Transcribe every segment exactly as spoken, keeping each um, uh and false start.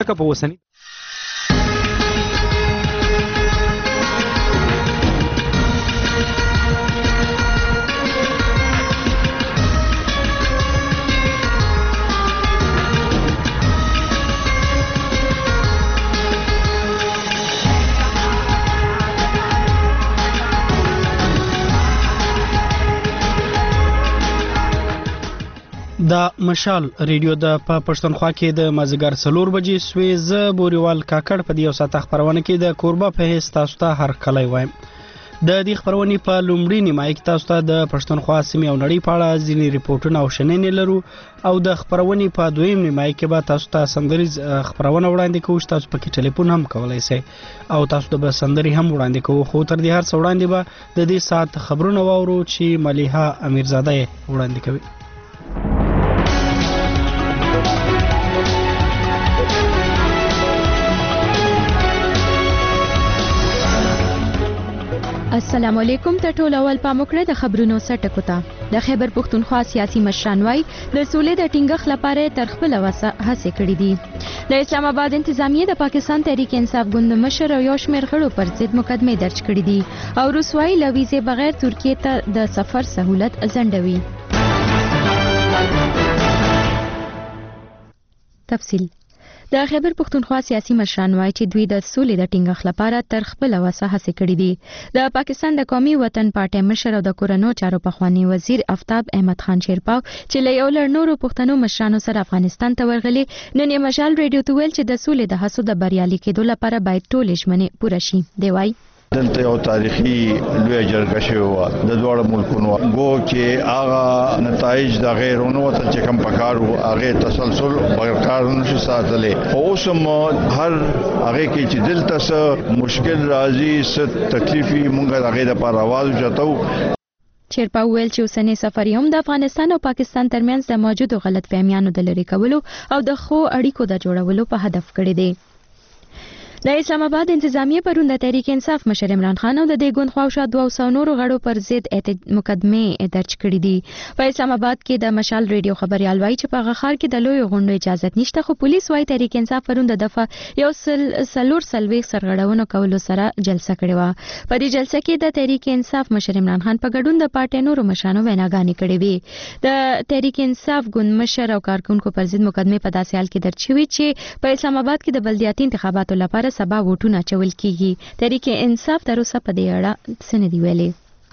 که په اوسني د مشال ریډیو د په پښتونخوا کې د مازیګر څلور بجې سوې زه بوريوال کاکړ په دې یو ساعت خبرونه کې د کوربه په هیڅ تاسو ته هر کلی وایم. د دې خبرونې په لومړي نیمایي کې تاسو ته د پښتونخوا سیمې او نړۍ په اړه ځینې ریپورتونه او شننې لرو او د خبرونې په دویم نیمایي کې به تاسو ته سندریز خبرونه وړاندې کوو. تاسو پکې ټلیفون هم کولای شئ او تاسو د سندري هم وړاندې کوو. خو تر دې هر څه وړاندې به د دې ساعت خبرونه واورو چې ملیحه امیرزاده وړاندې کوي. السلام علیکم. ته ټول اول پاموکړه د خبرونو سټکو ته. د خیبر پښتونخوا سیاسي مشران وای د سولې د ټینګښ لپاره تر خپل وسه هڅې کړې دي. د اسلام آباد انتظامیه د پاکستان تحریک انصاف ګوند مشر او یو شمېر غړو پر ضد مقدمه درج کړې دي او رسوایی لویزې بغیر ترکیه ته د سفر سہولت ځنډوي. تفصیل د خیبر پښتونخوا سیاسي مشران وایي چې دوی د سولې د ټینګښ لپاره تر خپل وسه هڅې کړې دي. د پاکستان د قومي وطن پارټي مشر او د کورونو چارو پخوانی وزیر آفتاب احمد خان شیرپاو چې له یو لړ نورو پښتنو مشرانو سره افغانستان ته ورغلي نن یې مشال ریډیو ته ویل چې د سولې د هڅو د بریالي کېدو لپاره باید ټولې ژمنې پوره شي. دی وایي دلته یو تاریخي لوی جرګه شوې وه د دواړو ملکونو ګو چې هغه نتایج د غیرونو ته چې کوم پکار وو هغه تسلسل برقرار نشي ساتلی. اوس هم هر هغه کې چې دلته څه مشکل راځي څه تکلیفي مونږ هغه لپاره आवाज وچتو. شیرپا ویل چې اوسنی سفر هم د افغانستان او پاکستان ترمنځ د موجودو غلط فهمیانو د لرې کولو او د ښو اړیکو د جوړولو په هدف کړی دی. د اسلام آباد انتظامیه پرون د تحریک انصاف مشر عمران خان او د دې ګوند خواوشا دوه سوه نورو غړو پر ضد مقدمه درج کړې دي. په اسلام آباد کې د مشال ریډیو خبريال وایي چې په غخار کې د لوی غونډو اجازه نشته خو پولیس وایي تحریک انصاف پرون د دفعه یو سل سلور سلوي سرغړونو کولو سره جلسه کړې و. په دې جلسه کې د تحریک انصاف مشر عمران خان په ګډون د پارټي نورو مشرانو ویناګانې کړې وي. د تحریک انصاف ګوند مشر او کارکونکو پر ضد مقدمه په داسې حال کې درج شوې چې په اسلام آباد کې د بلدیاتي انتخاباتو لپاره سبا ووټونه چول کیږي. تحریک انصاف تر اوسه په دې اړه څه نه دی ویلي.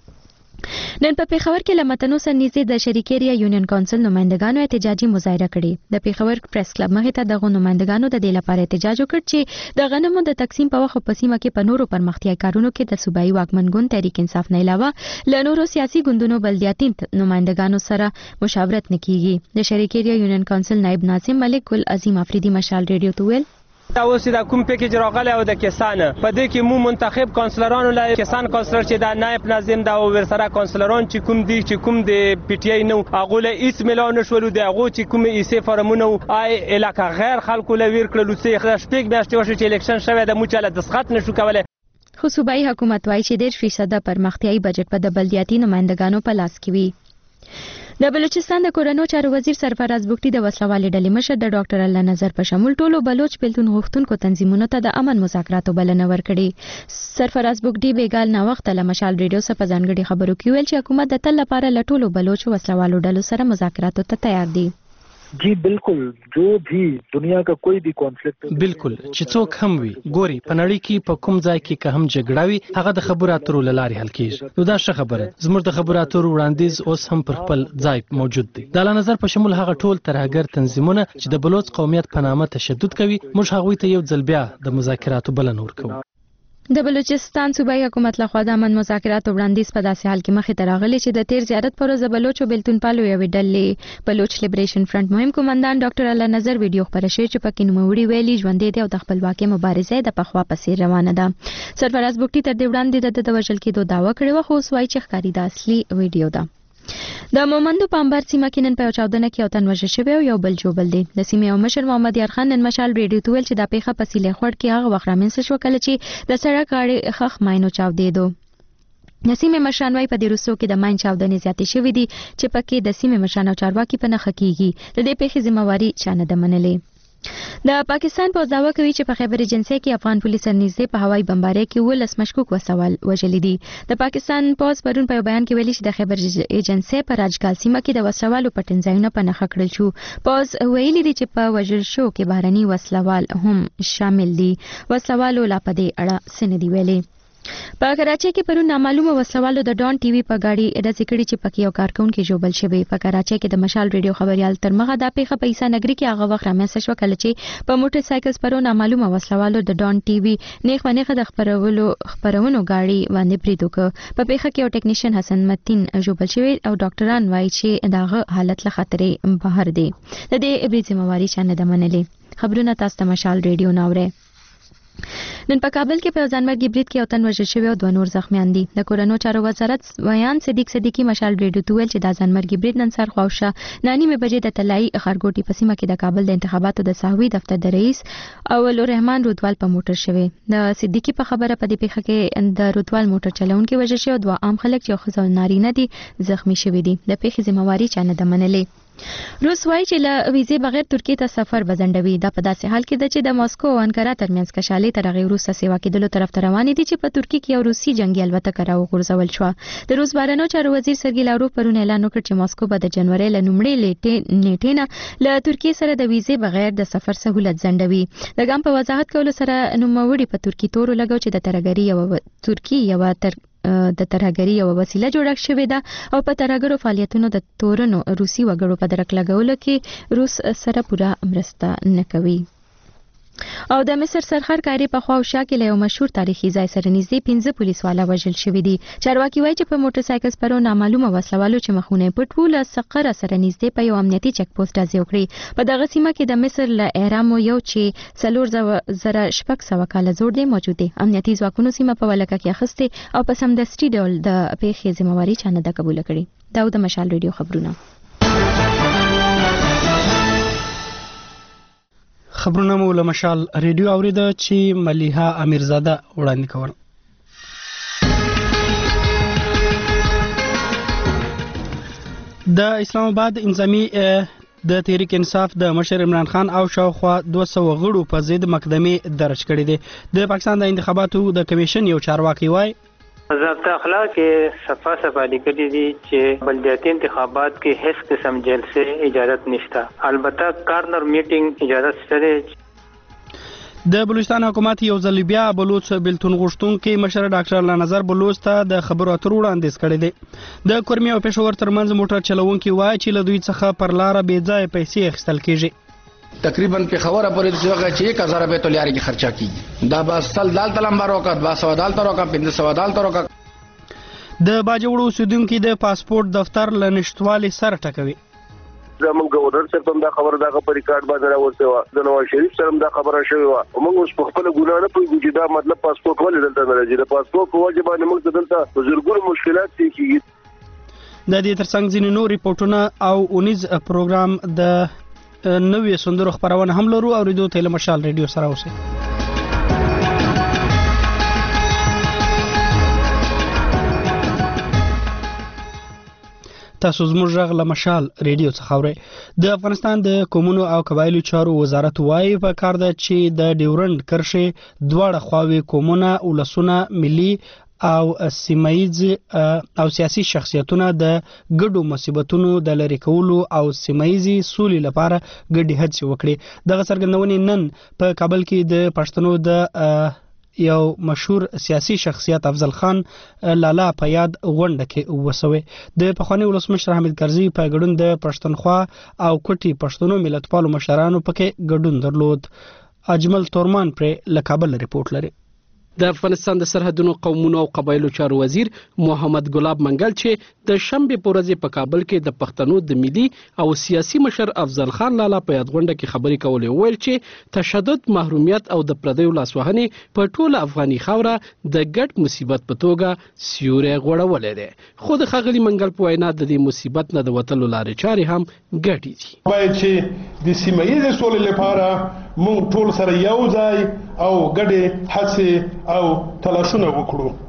نن په پیښور کې لمتنو سره نږدې د شریکیریا یونین کونسل نمائندګانو احتجاجي مظاهره کړې. د پیښور پریس کلب مخې ته دغه نمائندګانو د دې لپاره احتجاج وکړ چې د غنمو د تقسیم په وخت په سیمه کې په نورو پرمختیايي کارونو کې د صوبایي واکمن ګوند تحریک انصاف نه علاوه له نورو سیاسي ګوندونو بلدیاتي نمائندګانو سره مشاورت نه کیږي. د شریکیریا یونین کونسل نائب ناظم ملک ګل عظیم افریدي مشال ریډیو ته ویل دا اوس د کوم پیکیج راغلی او د کسان په دې کې مو منتخب کونسلرانو لا کسان کونسلر چې دا نائب ناظم دا او ورسره کونسلران چې کوم دي چې کوم د پی ټی آی نو هغه له ایس ملان شولو دی هغه چې کوم ایسه فرمونه آی الکه غیر خلکو له ویر کړلو چې شپږ میاشتې وشو چې الیکشن شوه د موچاله د سخت نشو کوله. خو صوبایي حکومت وایي چې ډېر فیصد پرمختیايي بجټ په د بلدیاتي نمائندګانو په لاس کې وي. د بلوچستان د کورونو چارو وزیر سرفراز بوګټي د وسلوالې ډلې مشر د ډاکټر الله نظر په شمول ټولو بلوچ بیلتون غوښتونکو تنظیمونو ته د امن مذاکراتو بلنه ورکړې. سرفراز بوګټي بیګال نه وخت له مشال ریډیو سره په ځانګړي خبرو کې ویل چې حکومت د تل لپاره له ټولو بلوچ وسلوالو ډلو سره مذاکراتو ته تیار دی. जी बिल्कुल जो भी दुनिया का कोई भी कॉन्फ्लिक्ट बिल्कुल چې څوک هم وي ګوري په نړۍ کې په کوم ځای کې که هم جګړه وي هغه د خبرو اترو له لارې حل کیږي. نو دا ښه خبره زموږ د خبرو اترو وړاندیز اوس هم پر خپل ځای موجود دی. د الله نظر په شمول هغه ټول ترهګر تنظیمونه چې د بلوچ قومیت په نامه تشدد کوي موږ هغوی ته یو ځل بیا د مذاکراتو بلنه ورکوو. د بلوچستان صوبایي حکومت لخوا د امن مذاکراتو وړاندیز په داسې حال کې مخې ته راغلی چې د تیر زیارت پر ورځ د بلوچو بیلتون پالو یوې ډلې بلوچ لیبریشن فرنٹ مهم قومندان ډاکټر الله نظر ویډیو خپره شوې چې پکې نوموړي ویلي ژوندی دی او د خپلواکۍ مبارزه د پخوا په څیر روانه ده. سرفراز بوګټي تر دې وړاندې د وژل کېدو دعوه کړې وه خو اوس وایي چې ښکاري د اصلي ویډیو ده. د مومندو په انبار سیمه کې نن په یو چاودنه کې یو تن وژل شوی او یو بل ژوبل دی. د سیمې یو مشر محمد یار خان نن مشال ریډیو ته ویل چې دا پیښه په سیلې خوړ کې هغه وخت رامنځته شوه کله چې د سړک غاړې خخ ماینو چاودېدو. د سیمې مشران وايي په دې وروستیو کې د ماین چاودنې زیاتې شوې دي چې پکې د سیمې مشران او چارواکي په نښه کیږي. د دې پیښې ذمہواري چا نه ده منلې. د پاکستان پوځ دعوا کوي چې په خیبر ایجنسۍ کې افغان پولیس نږدې په هوایي بمبارۍ کې ولس مشکوک وسوال وژلي دي. د پاکستان پوځ پرون په بیان کې ویلي چې د خیبر ایجنسۍ په راجګال سیمه کې د وسوالو پټنځایونه په نښه کړل شو. پوځ ویلي دي چې په وژل شو کې بهرني وسلوال هم شامل دي. وسلوالو لا په دې اړه څه نه دي ویلي. په کراچۍ کې پرون نامعلومه وسلوالو د ډان ټي وي په گاډي ډزې کړې چې پکې یو کارکونکي ژوبل شوی. په کراچۍ کې د مشال ریډیو خبريال تر مغه د پیښه په عیسی نګري کې هغه وخت رامنځته شو کله چې په موټر سایکل سپرو نامعلومه وسلوالو د ډان ټي وي نیخ منیخه د خبرولو خبرونو گاډي باندې برید وکړ. په پیښه کې یو ټیکنیشن حسن متین ژوبل شوی او ډاکټران وایي چې داغه حالت له خطرې بهر دی. د دې برید ذمہواری چا نه ده منلې. خبرونه تاسو ته مشال ریډیو ناوړه. نن په کابل کې په ځانمرګي برید کې یو تن وژل شوی او دوه نور زخمیان دي. د کورونو چارو وزارت ویان صدیق صدیقی مشال ریډیو ته ویل چې د ځانمرګي برید نن سهار خواوشه نانی مې بجې د طلایي خارګوټي په سیمه کې د کابل د انتخاباتو د ساحوي دفتر د رئیس اول الرحمن رودوال په موټر شوی. د صدیقی په خبره په دې پیښه کې د رودوال موټر چلونکي وژل شوی او دوه عام خلک چې خزو نارینه دي زخمی شوی دي. د پیښې ذمہواری چا نه ده منلې. روس وايي چې له ویزې بغیر ترکیه ته سفر بزندوي. دا په داسې حال کې ده چې د ماسکو او انکارا ترمنځ کشالې تر هغې وروسته سیوا کېدلو طرف ته روانې دي چې په ترکیه کې یو روسي جنګي الوتکه راوغورځول شوه. د روس بهرنیو چارو وزیر سرګي لاروف پرون اعلان وکړ چې ماسکو به د جنوري له لومړۍ نیټې نه له ترکیه سره د ویزې بغیر د سفر سهولت ځنډوي. د ګام په وضاحت کولو سره نوموړي په ترکیه تورو لګو چې د ترهګرۍ یو ترکیه یو تر د ترهګرۍ یو وسیله جوړه شوې ده او په ترهګرو فعالیتونو د تورنو روسي وګړو په درک لګولو کې روس سره پوره مرسته نه کوي. او د مصر سرخر کاری په خواوشا کې له یو مشهور تاریخي ځای سره نږدې پنځه پولیس والا وژل شوي دي. چارواکي وایي چې په موټر سایکل سپرو نامعلومه وسلوالو چې مخونه پټ وو له سقره سره نږدې په یو امنیتي چک پوسټ ډزې وکړې. په دغه سیمه کې د مصر له اهرامو یو چې څلور زره شپږ سوه کاله زوړ دی موجود دی. امنیتي ځواکونو سیمه په ولکه کې اخیستې او په سمدستي ډول د پیښې ذمہواری چا نه ده قبول کړې. دا د مشال ریډیو خبرونه. خبرونه مو له مشال ریډیو اوریده چې ملیحه امیرزاده وړاندې کول. د اسلام آباد انضمامي د تحریک انصاف د مشر عمران خان او شاوخوا دوه سوه غړو په ضد مقدمه درج کړې ده. د پاکستان د انتخاباتو د کمیشن یو چارواکي وایي ضابطه اخلاق کې صفا صفا لیکلي دي چې بلدیاتي انتخابات کې هیڅ قسم جلسه اجازت نشته. البته کارنر میټینګ اجازت شته. د بلوچستان حکومت یو ځل بیا بلوچ بیلتون غوښتونکي مشر ډاکټر لانظر بلوچ ته د خبرو اترو وړاندیز کړی دی. د کورمي او پېښور ترمنځ موټر چلوونکي وایي چې له دوی څخه پر لاره بې ځایه پیسې اخیستل کېږي. تقریبا په خبره پورې چې هغه چې یک هزار روپے تولیاري کې خرچه کیږي. دا بس سل دال تلمبر وکړ با سو دال تر وکړ پنځه سو دال تر وکړ. د باجوړو اوسیدونکو د پاسپورت دفتر لنشټوالي سره ټکوي. زموږ گورنر صاحب هم دا خبره دغه په ریکارډ باندې راوځي و. د نواز شریف سره هم دا خبره شوې و. موږ اوس په خپل ګناه نه پوهیږو چې دا مطلب پاسپورت ولې دلته نه راځي. د پاسپورت په وجه باندې موږ دلته بزرګونو مشکلات کیږي. د دې ترڅنګ ځینې نور ریپورتونه او اونیز پروګرام د نوې سندرو خبرونه هم لرو او ریډیو ته مشال ریډیو سره اوسئ. تاسو زموږ غږ له مشال ریډیو څخه اورئ. د افغانستان د قومونو او قبایلو چارو وزارت وایي په کار ده چې د ډیورنډ کرښې دواړه خواوې قومونه ولسونه ملي او سیمایز او سیاسي شخصیتونه د ګډو مصیبتونو د لری کولو او سیمایزي سولې لپاره ګډې هڅې وکړي. دغه څرګندونې نن په کابل کې د پښتنو د یو مشهور سیاسي شخصیت افضل خان لالا په یاد غونډه کې وسوي. د پخوانی ولسمشر حامد کرزي په ګډون د پښتونخوا او کوټي پښتنو ملتپالو مشرانو پکې ګډون درلود. اجمل تورمان پر له کابل ریپورت لري. د افغانستان د سرحدونو قومونو او قبایلو چارو وزیر محمد ګلاب منګل چې د شنبه په ورځ په کابل کې د پښتنو د ملي او سیاسي مشر افضل خان لالا په یاد غونډه کې خبرې کولې ویل چې تشدد، محرومیت او د پردیو لاسوهنې په ټوله افغاني خاوره د ګډ مصیبت په توګه سیوری غوړولې ده. خو د ښاغلي منګل په وینا د دې مصیبت نه د وتلو لارې چارې هم ګډې دي. باید چې د سیمه ییزې سولې لپاره موږ ټول سره یو ځای او ګډې هڅې او تلاشونه وکړو.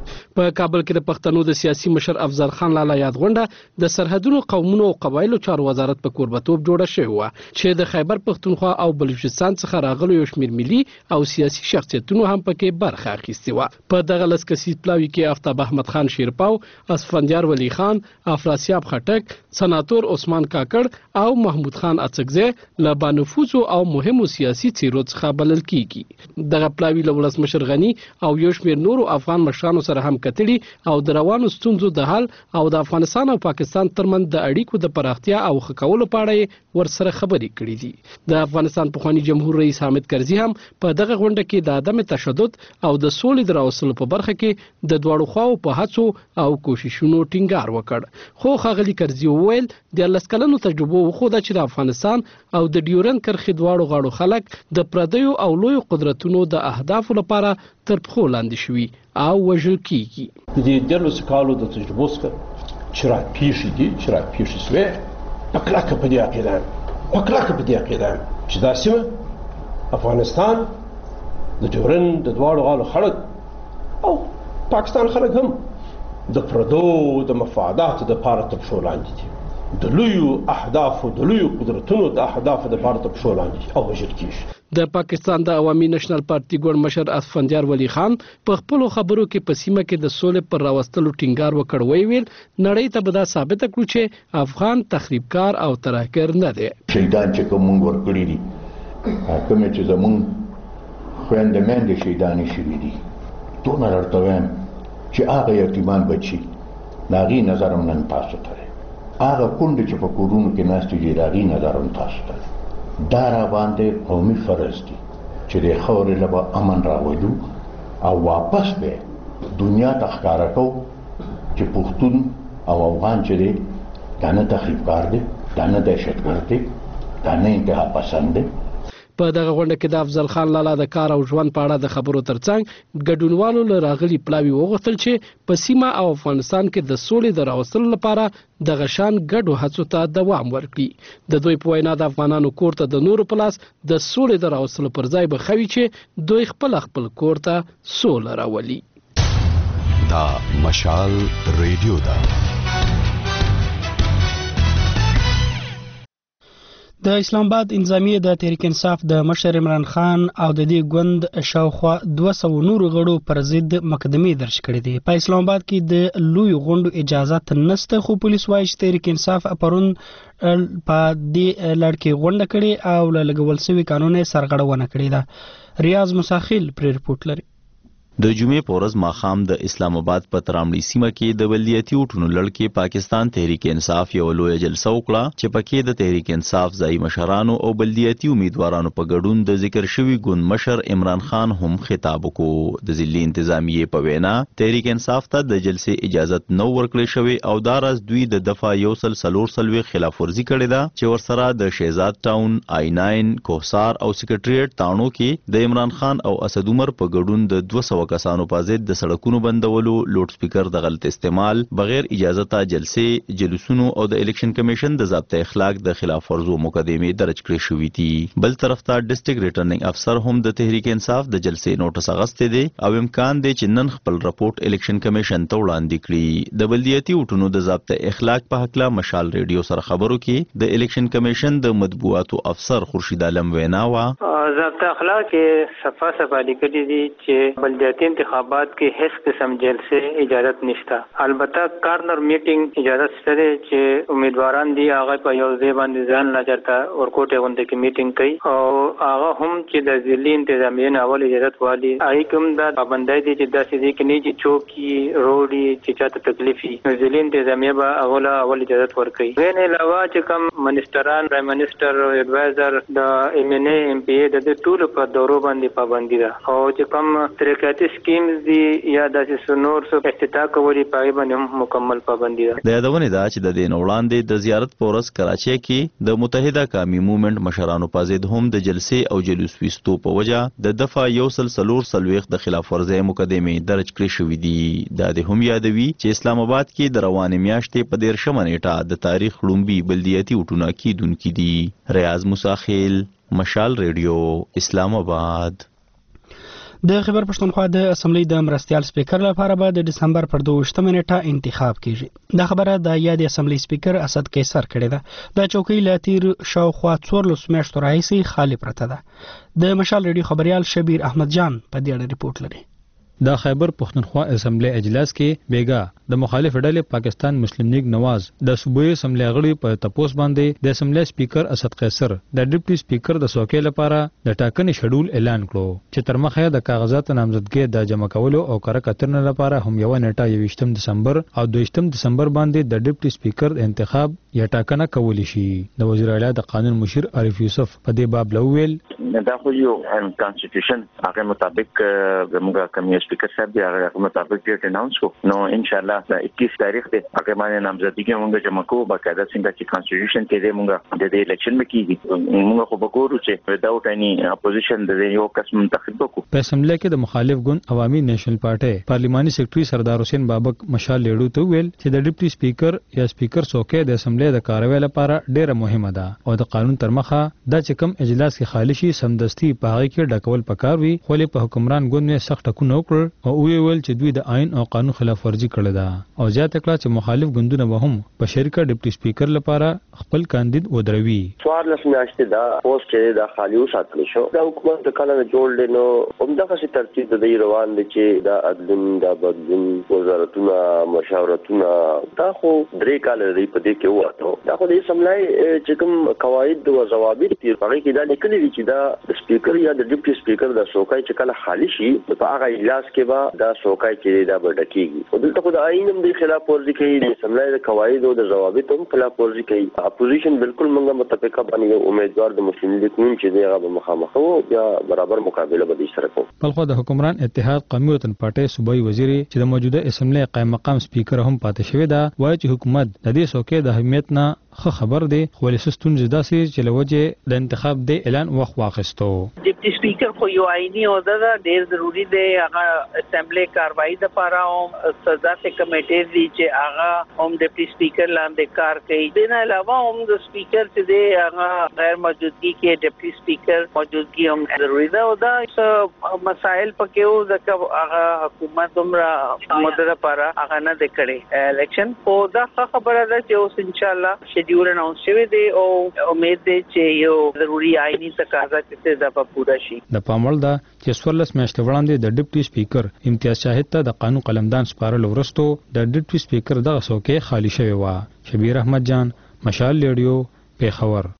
په کابل کې د پښتنو د سیاسي مشر افضل خان لالا یاد غونډه د سرحدونو قومونو او قبایلو چارو وزارت په کوربتوب جوړه شوې وه چې د خیبر پښتونخوا او بلوچستان څخه راغلو یو شمېر ملي او سیاسي شخصیتونو هم پکې برخه اخیستې وه. په دغه لس کسیز پلاوي کې آفتاب احمد خان شیرپاو، اسفندیار ولی خان، افراسیاب خټک، سناتور عثمان کاکړ او محمود خان اڅکزی له بانفوذو او مهمو سیاسي څیرو څخه بلل کیږي. دغه پلاوي له ولسمشر غني او یو شمېر نورو افغان مشرانو سره هم کتلي او د روانو ستونزو د حل او د افغانستان او پاکستان ترمنځ د اړیکو د پراختیا او ښه کولو په اړه ورسره خبرې کړې دي. د افغانستان پخوانی جمهور رئیس حامد کرزي هم په دغه غونډه کې د عدم تشدد او د سولې د راوستلو په برخه کې د دواړو خواو په هڅو او کوششونو ټینګار وکړ. خو ښاغلي کرزي وویل د لس کلنو تجربو وښوده چې د افغانستان او د ډیورند کرښې دواړو غاړو خلک د پردیو او لویو قدرتونو د اهدافو لپاره تر پښو لاندې شوي او وژل کیږي. د دې دلسو کالو د تجربو څخه چې راپېښې دي چې راپېښې شوې په کلکه په دې عقیده یم په کلکه په دې عقیده یم چې دا سیمه افغانستان د ډیورند د دواړو غاړو خلک او پاکستان خلک هم د پردو د مفاداتو دپاره تر پښو لاندې دي، د لویو اهدافو د لویو قدرتونو د اهدافو دپاره تر پښو لاندې دي او وژل کیږي. د پاکستان د عوامي نېشنل پارټي ګوند مشر اسفندیار ولی خان په خپلو خبرو کې په سیمه کې د سولې پر راوستلو ټینګار وکړ. ویل نړۍ ته به دا ثابته کړو چې افغان تخریبکار او ترهګر نه دی. شهیدان چې کوم موږ ورکړي دي کوم چې زموږ خویندې میندې شهیدانې شوي دي دونه درته وایم چې هغه یتیمان بچي د هغې نظر هم نن تاسو ته دی، هغه کونډې چې په کورونو کې ناستې دي د هغې نظر هم تاسو ته دی. دا را باندې قومي فرض دي چې د خاورې له به امن راولو او واپس به دنیا ته ښکاره کوو چې پښتون او افغان چې دی دا نه تخریبکار دی، دا نه دهشتګرد دی، دا نه انتها پسند دی. په دغه غونډه کې د افضل خان لالا د کار او ژوند په اړه د خبرو ترڅنګ ګډونوالو له راغلي پلاوي وغوښتل چې په سیمه او افغانستان کې د سولې د راوستلو لپاره دغه شان ګډو هڅو ته دوام ورکړي. د دوی په وینا د افغانانو کور ته د نورو په لاس د سولې د راوستلو پر ځای به ښه وي چې دوی خپل خپل کور ته سوله راولي. دا مشال ریډیو ده. د اسلام آباد انتظامیه د تحریک انصاف د مشر عمران خان او د دې ګوند شاوخوا دوه سوه نورو غړو پر ضد مقدمې درج کړې دي. په اسلام آباد کې د لویو غونډو اجازه نشته، خو پولیس وایي چې تحریک انصاف پرون په دې لړ کې غونډه کړې او له لګول شوي قانون یې سرغړونه کړې ده. ریاض مساخیل پرې رپورټ لري. د جمعې په ورځ ماښام د اسلام آباد په ترامړي سیمه کې د بلدیاتي اوټونو لړ کې پاکستان تحریک انصاف یو لویه جلسه وکړه چې پکې د تحریک انصاف ځایي مشرانو او بلدیاتي امیدوارانو په ګډون د ذکر شوي ګوند مشر عمران خان هم خطاب وکړو. د ضلعي انتظامیې په وینا تحریک انصاف ته د جلسې اجازت نو ورکړی شوی او دا راز دوی د دفعه یو سل څلور څلوېښت خلاف ورزي کړې ده چې ورسره د شهزاد ټاون، آی ناین، کوهسار او سکرټریټ تاڼو کې د عمران خان او اسد عمر په ګډون د دوه سوه کسانو په ضد د سړکونو بندولو، لوډ سپیکر د غلط استعمال، بغیر اجازته جلسې، جلوسونو او د الیکشن کمیشن د ضابطه اخلاق د خلاف ورزو مقدمې درج کړې شوې دي. بل طرف ته ډیسټریکټ ریټرننګ افسر هم د تحریک انصاف د جلسې نوټس اغستې دی او امکان دی چې نن خپل رپورټ الیکشن کمیشن ته وړاندې کړي. د بلدیاتي اوټونو د ضابطه اخلاق په حق له مشال ریډیو سره خبرو کې د الیکشن کمیشن د مطبوعاتو افسر خورشید عالم وینا وا ضابطه اخلاق کې صفه صفه لیکلي دي چې بلدیاتي انتخابات کې هیڅ قسم جلسې اجازت نشته. البته کارنر میټینګ اجازت شته چې امیدواران دي هغه په یو ځای باندې ځان لا چرته ورکوټه غونډه کې میټینګ کوي او هغه هم چې د ضلعي انتظامیې نه اول اجازت والی هغه کوم د پابندۍ دي چې داسې دي کې نه چې چوکي روډي چې چاته تکلیفي ضلعي انتظامیه به اول اول اجازت ورکوي. غیر علاوه چې کوم منیسټران، پرایم منیسټر، ایڈوایزر، د ایم ان ای، ایم پی ای د ټول په دورو باندې پابندي ده او چې کوم ترقیاتي سکیمز دي یا داسې سنور سو افتتاح کوي پای باندې هم مکمل پابندي ده. د یادونه ده چې د دین وړاندې د زیارت پورس کراچۍ کې د متحده قومي موومېنټ مشرانو په ضد هم د جلسې او جلوس ویستو په وجه د دفعه یو سل څلور څلوېښت د خلاف ورزۍ مقدمې درج کړې شوې دي. دا د هم یادوي چې اسلام آباد کې د روانې میاشتې په دیرشمه نیټه د تاریخ لومبي بلدیاتي اوټونه کیدونکي دي. ریاض مساخیل، مشال ریډیو، اسلام آباد. د خیبر پښتونخوا د اسمبلی د مرستیال سپیکر لپاره به د دسمبر پر دوه نیټه انتخاب کیږي. دا خبره د یاد اسمبلی سپیکر اسد قیصر کړې ده. د چوکۍ له تیر شاوخوا څوارلس میاشتو راهیسې خالي پرته ده. د مشال ریډیو خبريال شبیر احمد جان په دې اړه ریپورت لري. د خیبر پښتونخوا اسمبلی اجلاس کې بیګا د مخالف ډلې پاکستان مسلم لیگ نواز د صوبایي اسمبلی غړي په تپوس باندې د اسمبلی سپیکر اسد قیصر د ډیپټي سپیکر د څوکۍ لپاره د ټاکنې شډول اعلان کړو چې تر مخه د کاغذاتو نامزدګۍ د جمع کولو او کره کتنې لپاره هم یو نیټه یوویشتم دسمبر او دویشتم دسمبر باندې د ډیپټي سپیکر انتخاب یا ټاکنه کولی شي. د وزیر اعلی د قانون مشیر عارف یوسف په دې باب لویل دا خو یو کانسټیټیوشن هغه مطابق زموږ کمیټه سپیکر صاحب دی هغه مطابق ډیټ اناونس کو نو ان شاء الله د اکیس تاریخ دی هغه باندې نامزدګي موږ جمع کوو باقاعده څنګه چې کانسټیټیوشن کې دی موږ د دې الیکشن مکیږي موږ خو وګورو چې وداوت اني اپوزیشن د یو کس منتخب وکړو. په اسمبلی کې د مخالف ګوند عوامي نیشنل پارټي پارلیماني سیکریټري سردار حسین بابک مشال لیډو ته ویل چې د ډیپټي سپیکر یا سپیکر څوکۍ د اسمبلی د کاروي لپاره ډیره مهمه ده او د قانون تر مخه د چې کوم اجلاس کې خالي شي سمدستي په هغه کې ډکول پکار وي خو له په حکمران ګوند نه سخت ټکو وکړ او ویل چې دوی د آئین او قانون خلاف ورزي کړې ده او زیاته کړه چې مخالف ګوندونه به هم په شریکه ډیپټي سپیکر لپاره خپل کاندید ودروي. څوارلس میاشتې دا پوسټ چې دا خالي وساتل شو دا حکومت د کله جوړ نو همدغه څه ترتیب د روان دي چې دا عدلون دا بدلون وزارتونه مشاورتونه دا خو درې کال لري په دې کې وته دا خو د سملای چې کوم قواعد او ضوابط دي په کې دا لیکلي دي چې دا سپیکر یا د ډیپټي سپیکر د څوکۍ چې کله خالي شي په هغه اجلاس کې به دا څوکۍ چې دا به ډکیږي او دلته خو د آئین هم د خلاف ورزي کوي د سملای د قواعد او د ضوابط هم خلاف ورزي کوي. اپوزیشن بالکل موږ متفقه باندې امیدوار د مسلم لیگ نوم چې دی هغه مخامخ وو یا برابر مقابله به دې سره کوو. بلخو د حکمران اتحاد قومي وطن پارټي صوبایي وزیر چې د موجوده اسمبلی قائم مقام سپیکر هم پاتې شوی دا وایي چې حکومت د دې څوکۍ د اهمیت نه خو خبر دی خو له ستونزې داسې چې لوجه د انتخاب د اعلان وخت واخستو. ډیپټي سپیکر خو یو آئینی عہده ده ډیر ضروری دی هغه اسمبلی کاروایی د لپاره او سزا سے کمیټې دي چې هغه هم ډیپټي سپیکر لاندې کار کوي. د نه علاوه هم د سپیکر چې دی هغه غیر موجودګي کې ډیپټي سپیکر موجودګي هم ضروری ده او دا مسائل پکې او د هغه حکومت عمره مدده لپاره هغه نه د کړي الیکشن او دا خبره ده چې اوس ان شاء الله شیډول اناونس شوی دی او امید دی چې یو ضروری آئینی تقاضا کې دا په پوره شي. د پاموړ دا چې څوارلس میاشتې وړاندې د ډیپټي سپیکر امتیاز شاهد ته د قانون قلمدان سپارل ورستو د ډیپټي سپیکر دغه څوکۍ خالی شوی و. شبیر احمد جان مشال ریډیو پیښور.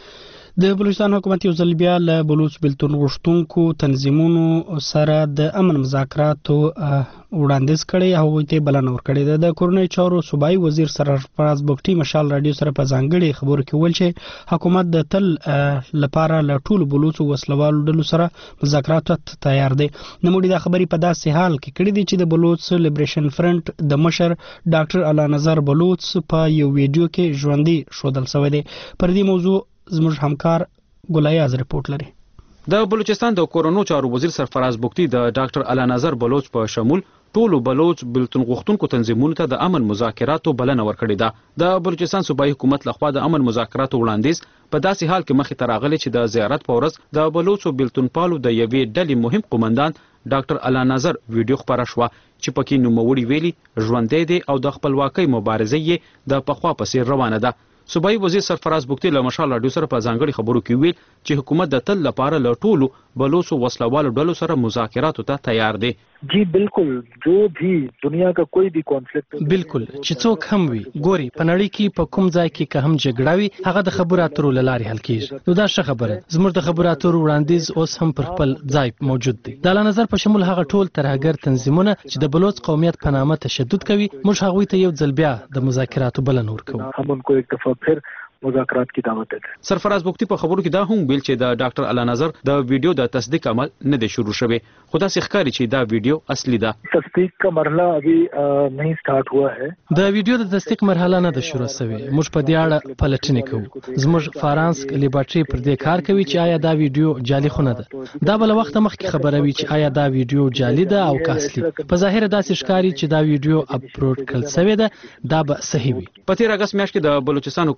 د بلوچستان حکومت یو ځل بیا له بلوچ بیلتون غوښتونکو تنظیمونو سره د امن مذاکراتو وړاندیز کړی هغوی ته بلنه ورکړې ده. د کورنۍ چارو صوبایي وزیر سرفراز بګټي مشال رادیو سره په ځانګړي خبرو کې ویل چې حکومت د تل لپاره له ټولو بلوچو وسلوالو ډلو سره مذاکراتو ته تیار دی. نوموړي دا خبرې په داسې حال کې کړې دي چې د بلوچ لیبریشن فرنٹ د مشر ډاکټر اعلی نظر بلوچ په یو ویډیو کې ژوندۍ ښودل شوی دی. پر دې موضوع زموږ همکار ګلایاز ریپورت لري. د بلوچستان د کورونو چارو وزیر سرفراز بګټي د ډاکټر اعلی نظر بلوچ په شمول ټولو بلوچ بیلتون غوښتونکو تنظیمونو ته د امن مذاکراتو بلنه ورکړې ده. د بلوچستان صوبایي حکومت لخوا د امن مذاکراتو وړاندیز په داسې حال کې مخې ته راغلی چې د زیارت په ورځ د بلوچو بیلتون پالو د یوې ډلې مهم قومندان ډاکټر اعلی نظر ویډیو خبره شوه چې پکې نوموړي ویلي ژوندی دی او د خپلواکۍ مبارزه یې د پخوا په څیر روانه ده. صوبایي وزیر سرفراز بګټي له مشال رادیو سره په ځانګړي خبرو کې ویل چې حکومت د تل لپاره له ټولو بلوچو وسلوالو ډلو سره مذاکراتو ته تیار دی. جی بالکل جو بھی دنیا کا کوئی بھی کانفلکٹ بالکل چې څوک هم وي ګوري په نړۍ کې په کوم ځای کې که هم جګړه وي هغه د خبرو اترو له لارې حل کیږي. نو دا ښه خبره زموږ د خبرو اترو وړاندیز اوس هم پر خپل ځای موجود دی. د اعلی نظر په شمول هغه ټول ترهګر تنظیمونه چې د بلوچ قومیت په نامه تشدد کوي موږ هغوی ته یو ځل بیا د مذاکراتو بلنه ورکوو. هم انکو ایک دفعه پھر مذاکرات کی دعوت ده. سرفراز بګټي په خبرو کې دا هم ویل چې د ډاکټر اعلی نظر د ویډیو د تصدیق عمل نه دی شروع شوی خو دا ښکاري چې دا ویډیو اصلي ده. تصدیق کا مرحله ابھی نہیں سٹارټ ہوا ہے. د ویډیو د تصدیق مرحله نه ده شروع شوی. موږ په دې اړه پلټنې کوو. زموږ فرانسک لیبارټري پر دې کار کوي چې آیا دا ویډیو جعلي خو نه ده. دا بل وخت مخکې خبره وی چې آیا دا ویډیو جعلي ده او که اصلي. په ظاهر داسې ښکاري چې دا ویډیو اپلوډ کړل شوی ده دا به صحیح وي. په تیر اگست میاشت کې د بلوچستان حکومت او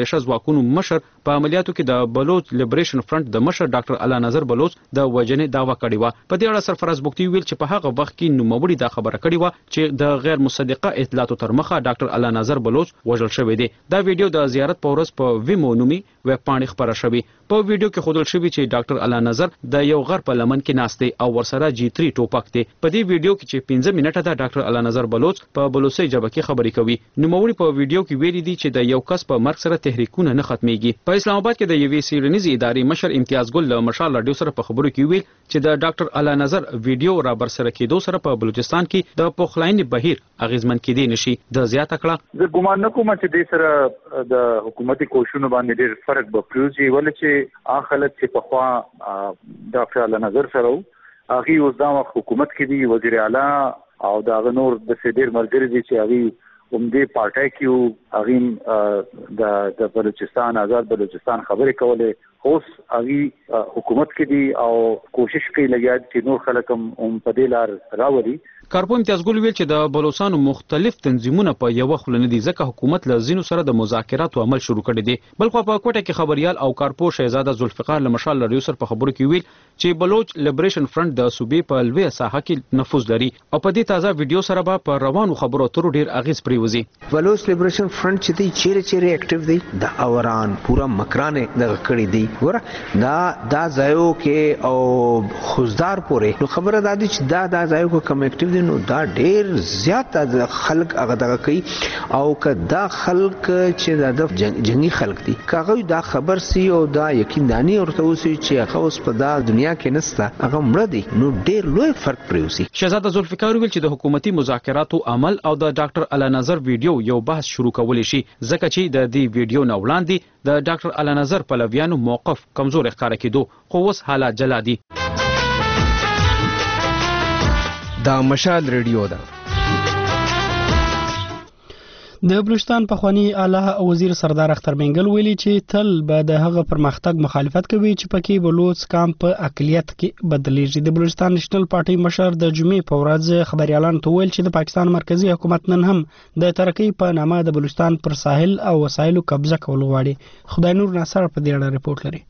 ملیشه ځواکونو مشر په عملیاتو کې د بلوچ لیبریشن فرنٹ د مشر ډاکټر الله نظر بلوچ د وژنې دعوا کړې و. په دې اړه سرفراز بوختي ویل چې په هغه وخت کې نوموړي دا خبره کړې و چې د غیر مصدقه اطلاعاتو تر مخه ډاکټر الله نظر بلوچ وژل شوی دی. دا ویډیو د زیارت په ورځ په ویمو نومي ویب پاڼې خپره شوې. په ویډیو کې ښودل شوي چې ډاکټر الله نظر د یو غر په لمن کې ناست دی او ورسره جی تری ټوپک دی. په دې ویډیو کې چې پنځه منټه ده ډاکټر الله نظر بلوچ په بلوچي ژبه کې خبرې کوي. نوموړي په ویډیو کې ویلي دي چې د یو کس په مرګ سره تحریکونه نه ختميږي. په اسلام آباد کې د یوې سیرنیزي ادارې مشر امتیاز ګل له مشال رادیو سره په خبرو کې ویل چې د ډاکټر الله نظر ویډیو را بر سره کېدو سره په بلوچستان کې د پخلاینې بهیر اغیزمن کېدی نشي. د زیاته کړه زه ګمان نه کوم چې د سره د حکومتي کوششونو باندې ډېر فرق به پریوزي ولې چې هغه خلک چې په خوا ډاکټر الله نظر سره هغه اوس دا حکومت کې دی وزیر اعلی او دا نور د سیدر مرګري دي چې هغه عمده پارټای کې هغه د د بلوچستان آزاد بلوچستان خبرې کولې اوس هغه حکومت کې دي او کوشش کوي لګیا چې نور خلک هم په دې لار راوړي. کارپو امتیاز ګل ویل چې د بلوچستان مختلف تنظیمونه په یو خل نه دي ځکه حکومت له زینو سره د مذاکراتو عمل شروع کړی دی. بلخو په کوټه کې خبريال او کارپو شهزاده ذوالفقار لمشال لري سر په خبرو کې ویل چې بلوچ لیبریشن فرنٹ د صوبې په لوی ساحه کې نفوذ لري او په دې تازه ویډیو سره به په روانو خبرو اترو ډیر اغیز پریوزي. بلوچ لیبریشن فرنٹ چې دی چیرې چیرې اکټیو دی د اوران پورا مکرانه د کړی دی ګوره دا دا ځایو کې او خوزدار پورې نو خبره د دې چې دا دا ځایو کو کم اکټیو نو دا ډیر زیات خلک هغه دغه کوي او که دا خلک چې د جنگي خلک دي کاغه دا خبر سي او دا یقینداني ورته وسی چې هغه اوس په دا دنیا کې نسته هغه مړ دي نو ډیر لوی فرق پریوسی. شهزاده ذوالفقار ویل چې د حکومتي مذاکراتو عمل او د ډاکټر الله نظر ویډیو یو بحث شروع کول شي ځکه چې د دې ویډیو نه وړاندې د ډاکټر الله نظر پلویانو موقف کمزور ښکاره کېدو خو اوس حالات جلا دي. دا مشال ریډیو ده. د بلوچستان پخوانی اعلی وزیر سردار اختر منګل ویلي چې تل به د هغه پرمختګ مخالفت کوي چې پکې بلوچ کام په اقلیت کې بدلیږي. د بلوچستان نېشنل پارټي مشر د جمعې په ورځ خبريالانو ته ویل چې د پاکستان مرکزی حکومت نن هم د ترقی په نامه د بلوچستان پر ساحل او وسایلو قبضه کول غواړي. خدای نور ناصر په دې اړه ریپورت لري.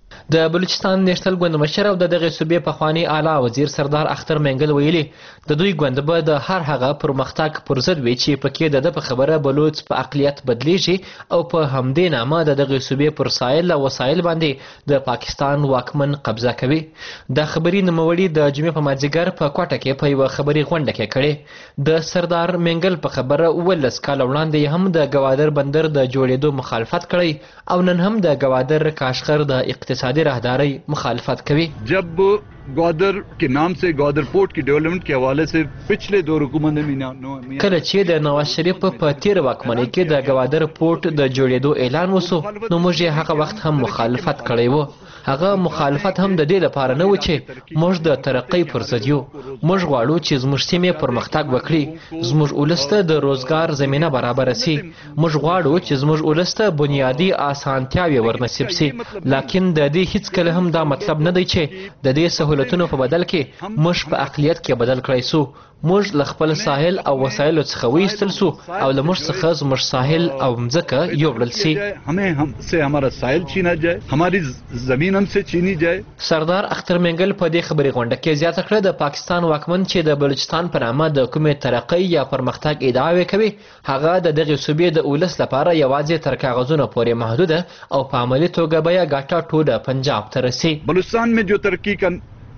د بلوچستان نېشنل ګوند مشر او د دغه صوبې پخوانی اعلی وزیر سردار اختر منګل ویلي د دوی ګوند به د هر هغه پرمختګ پر ضد وي چې پکې د په خبره بلوچ په اقلیت بدلیږي او په همدې نامه د دغه صوبې پر سایل او وسایل باندې د پاکستان واکمن قبضه کوي. د خبري نوموړي د جمعې په مازیګر په کوټه کې په یو خبري غونډه کې کړي. د سردار منګل په خبره ولس کال وړاندې هم د گوادر بندر د جوړېدو مخالفت کړي او نن هم د گوادر کاشغر د اقتصادي راهداري مخالفت کوي. जब ग्वादर के नाम से ग्वादर पोर्ट की डेवलपमेंट के हवाले से पिछले दो हुकूमत में کله چې د نواز شریف په تیر واکمنۍ کې د گوادر پورت د جوړېدو اعلان وسو نو موږ هغه وخت هم مخالفت کړی وو. هغه مخالفت هم د دې لپاره نه و چې موږ د ترقۍ پر ضد یو. موږ غواړو چې زموږ سیمې پرمختګ وکړي، زموږ ولس ته د روزګار زمینه برابر شي. موږ غواړو چې زموږ ولس ته بنیادی اسانتیاوې ورنصیب شي. لکن د دې هیڅ کله هم دا مطلب نه دی چې د دې سہولتونو په بدل کې موږ په اقلیت کې بدل کړی سو. موږ له خپل ساحل او وسایلو څخه ویستل سو او له موږ څخه زموږ ساحل او مځکه یوړل سي. हमें हमसे हमारा साहिल छीना जाए, हमारी जमीन हमसे छीनी जाए. سردار اختر منګل په دې خبري غونډه کې زیاته کړه د پاکستان واکمن چې د بلوچستان په نامه د کومې ترقۍ یا پرمختګ ادعاوې کوي هغه د دغه صوبې د ولس لپاره یوازې تر کاغذونو پورې محدوده او په عملي توګه به یې ګټه ټوله پنجاب ته رسي. بلوچستان में जो तरक्की का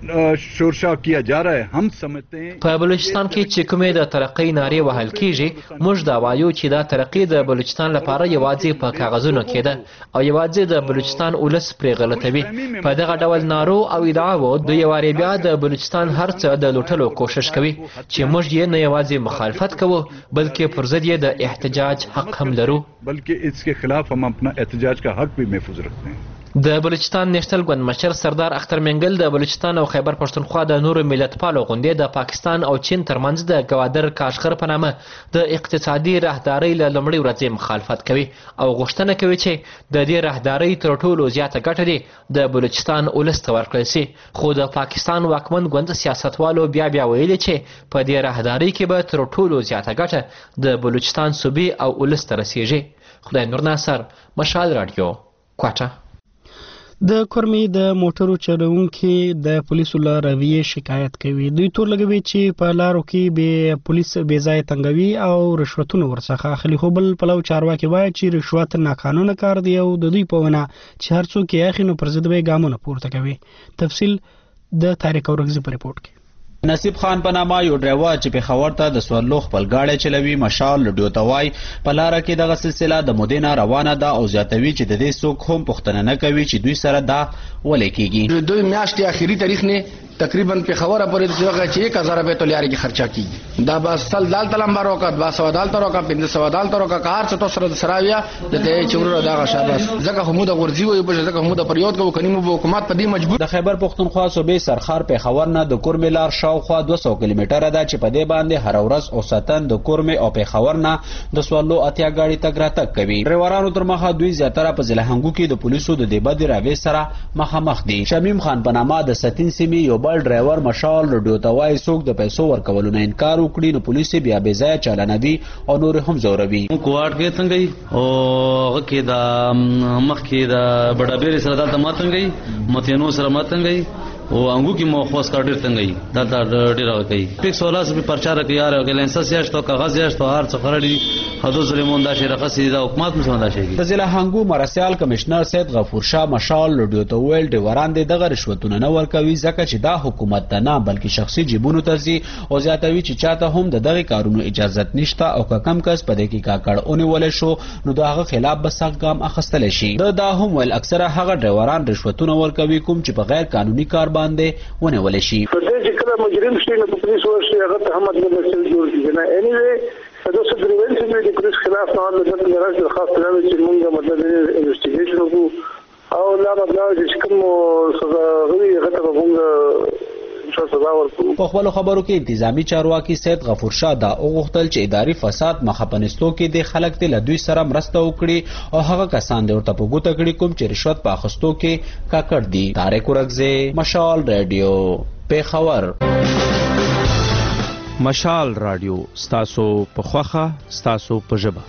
شورشا کیا جا رہا ہے हम سمجھتے ہیں په بلوچستان کې چې کومې د ترقۍ نارې وهل کیږي موږ دا وایو چې دا ترقۍ د بلوچستان لپاره یوازې په کاغذونو کې ده او یوازې د بلوچستان ولس پرې غلطوي. په دغه ډول نارو او ادعاو د یو وارې بیا د بلوچستان هر څه د لوټلو کوشش کوي چې موږ یې نه یوازې مخالفت کوو بلکې پر ضد یې د احتجاج حق هم لرو. بلکې اس کے خلاف हम अपना احتجاج का हक भी महफूज रखते हैं. د بلوچستان نېشنل ګوند مشر سردار اختر منګل د بلوچستان او خیبر پښتونخوا د نورو ملتپالو غونډې د پاکستان او چین ترمنځ د گوادر کاشغر په نامه د اقتصادي راهدارۍ له لومړۍ ورځې مخالفت کوي او غوښتنه کوي چې د دې راهدارۍ تر ټولو زیاته ګټه دی د بلوچستان ولس ته ورکړل شي. خو د پاکستان واکمن ګوند سیاستوالو بیا بیا ویلي چې په دې راهدارۍ کې به تر ټولو زیاته ګټه د بلوچستان صوبې او ولس ته رسیږي. خدای نور ناصر، مشال رادیو، کوټه. د کورمې د موټرو چلوونکي د پولیسو له رویې شکایت کوي. دوی تور لګوي چې په لارو کې به پولیس بې ځایه تنګوي او رشوتونه ورڅخه اخلي. خو بل پلو چارواکي وایي چې رشوت ناقانونه کار دی او د دوی په ونه چې هر څوک یې اخلي نو پر ضد به یې ګامونه پورته کوي. تفصیل د طارق اورغزي په ریپورت کې. نصیب خان په نامه یو ډرایور چې پېښور ته د سورلو خپل گاډی چلوي مشال لډیو ته وایي په لاره کې دغه سلسله د مودې نه روانه ده او زیاتوي چې د دې څوک هم پوښتنه نه کوي چې دوی سره دا ولې کېږي. دوی میاشتې اخري تاریخ نه تقریبا پېښور پورې چې هغه چې یک هزار روپۍ تو لارې کې خرچه کیږي. دا بس سل دال تلمبر وکړه دوه سوه دال تر وکړه پنځه سوه دال تر وکړه کار څه تو سره د سراویا د دې چورو دغه شاباس ځکه همو د ورزي وي په ځکه همو د پریود کو کني مو حکومت په دې مجبور. د خیبر پختونخوا صوبې سرخار پېښور نه د کورمې لار شاوخوا دوه سوه کیلومتره ده چې په دې باندې هر ورځ اوسطن د کورمې او پېښور نه د سورلو اتیا گاډي تګ راتګ کوي. ډرایورانو تر مخه دوی زیاتره په ضلع هنګو کې د پولیسو د دې بد راوي سره مخامخ دي. شمیم خان په نامه د ستین سیمې یو بل ډرایور مشال رډیو ته وایي څوک د پیسو ورکولو نه انکار وکړي نو پولیس بیا بې ځایه چالانوي او نور هم ځوروي. کوارټ کې څنګه او هغه کې د مخ کې د بډابېرې سره دلته ما څنګه متینو سره ما څنګه او انګو کې مو خاص کار ډیر څنګه دا دا ډیر راوي ټیکس ولا سره پرچار کوي یار او لنسس یاشت او کاغذ یاشت او هر څه خړړي حدود زلیمون دا شي رخصي دا حکومت مسون دا شي. د ضلع هنګو مرسیال کمشنر سید غفور شاه مشال لډیو ته ویل ډیوران دغه رشوتونه نه ورکوي ځکه چې دا حکومت ته نه بلکې شخصي جیبونو ته ځي او زیاتوي چې چاته هم د دغه کارونو اجازه نشته او که کم کس په دې کې کاکړ اونې شو نو دغه خلاف به سخت ګام اخیستل شي. دا هم ول اکثره هغه ډیوران رشوتونه ورکوي کوم چې په غیر قانوني کار باندې ونه ولې شي. په دې چې کله مجرم شي نو پولیس ورشي هغه ته هم د مسل جوړ کیږي نه انیوي دا څه درول چې د پولیس خلاف نه د دغه راځي خاص نه چې موږ مطلب انویسټیګیشن وکړو او لا مطلب چې کوم سزا غوي هغه ته موږ په خپل خبرو کې انتظامی چارواکي سید غفور شاه دا وغوښتل چې اداري فساد مخاپنستو کې د خلک ته لدوی سره مرسته وکړي او هغه کسان د ورته په ګوته کړي کوم چې رشوت په اخستو کې کاکړ دي. طارق اورغزي، مشال رادیو، پېښور. مشال رادیو ستاسو په خوخه ستاسو په ژبه.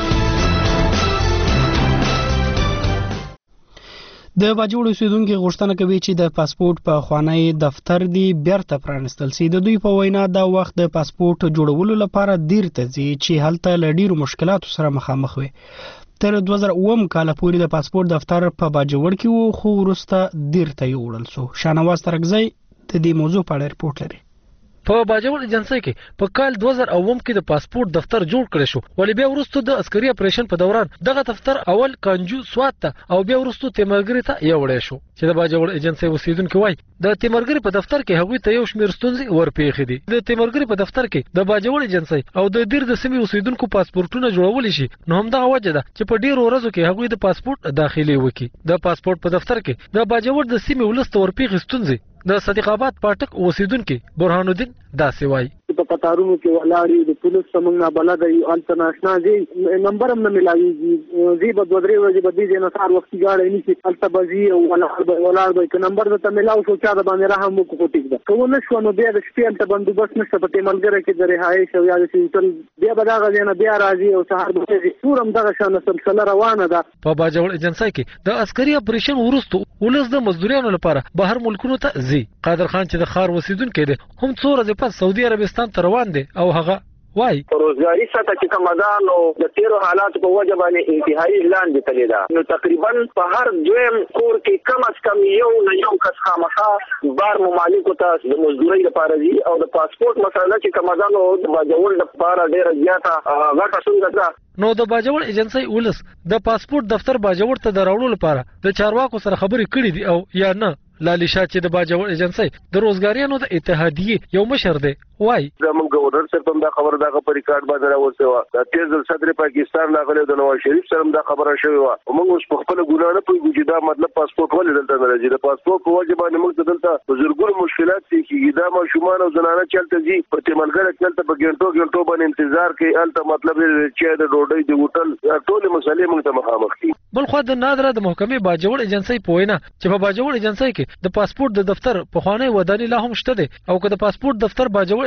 د باجوړ اوسیدونکو غوښتنه کوي چې د پاسپورت په خوانی دفتر دی بیرته پرانستل سي. د دوی په وینا دا وخت د پاسپورت جوړولو لپاره دیر ته ځي چې هلته له ډیرو مشکلاتو سره مخامخ وي. تر دوه زره اووه کال پورې د پاسپورت دفتر په باجوړ کې وو خو وروسته دیر ته وړل سو. شانواز ترګزی د دې موضوع په اړه ریپورت لري. په باجوړ ایجنسی کې په کال دوه زره اووه کې د پاسپورت دفتر جوړ کړی شو ولې بیا وروسته د عسکري اپریشن په دوران دغه دفتر اول کانجو سوات ته او بیا وروسته تیمرګری ته یوړی شو چې د باجوړ ایجنسی اوسیدونکو وایي د تیمرګری په دفتر کې هغوی ته یو شمېر ستونزې ورپېښې دي. د تیمرګری په دفتر کې د باجوړ ایجنسی او د دیر د سیمې اوسیدونکو پاسپورتونه جوړول شي نو همدغه وجه ده چې په ډیرو ورځو کې هغوی د پاسپورت داخلي وکړي. د پاسپورت په دفتر کې د باجوړ د سیمې ولس ته ورپېښې ستونزې د صدیق آباد پاټک اوسیدونکو برهان الدین داسې وایي. په قطارونو کې ولاړې د پولیس سمون نه بلد ای انټرنیشنل دی نمبر هم نه ملایږي زی په دوه درې ورځې په دې نه سار وخت گاډي نشي الته بزی او ولاړ ولاړ به ک نمبر ته ملاو شو چا د باندې رحم وکړو ټیک ده کوم نشو نو بیا د شپې ته بندوبست نشته په تیملګره کې د رهایش او یا د سیستم بیا به دا غځنه بیا راځي او سهار به تورم دغه شان سلسله روانه ده. په باجوړ ایجنسی کې د عسکري اپریشن وروسته ولس د مزدورانو لپاره بهر ملکونو ته ځي. قادر خان چې د خار وسیدونکو دی هم څو ورځې پس سعودي عربستان ته روان دی او هغه وای روزګاری سطح چې کمدان او د تیرو حالات په وجه باندې انتهایی لاندې تللی ده نو تقریبا په هر دویم کور کې کم از کم یو نه یو کس خامخا بار ممالکو ته د مزدورۍ لپاره دي او د پاسپورت مسله چې کمدان او د باجوړ لپاره ډېره زیاته غټه ستونزه ده. نو د باجوړ ایجنسی ولس د پاسپورت دفتر باجوړ ته د راوړلو لپاره د چارواکو سره خبرې کړې دي او یا نه. لالی شاه چې د باجوړ ایجنسی د روزګاریانو د اتحادیې یو مشر دی وای زموږ گورنر صاحب هم دا خبر دغه په ریکارډ باندې راوځي و د تیز صدر پاکستان راغلی د نواز شریف سره دا خبره شوی و موږ اوس په خپل ګونانه پوي چې دا مطلب پاسپورت ولې دلته نه راځي د پاسپورت په وجه باندې موږ دلته بزرګونو مشکلات کیږي دا ماشومان او زنانه چلته دي په تیملګره چلته په ګنټو ګنټو باندې انتظار کوي الته مطلب چې د ډوډۍ د هوټل ټول مسلې موږ ته مخامخ دي. بل خو د نادره د محکمې باجوړ ایجنسی پوینه چې په باجوړ ایجنسی کې د پاسپورت د دفتر په خوانی ودانۍ لا هم شته دي او که د پاسپورت دفتر باجوړ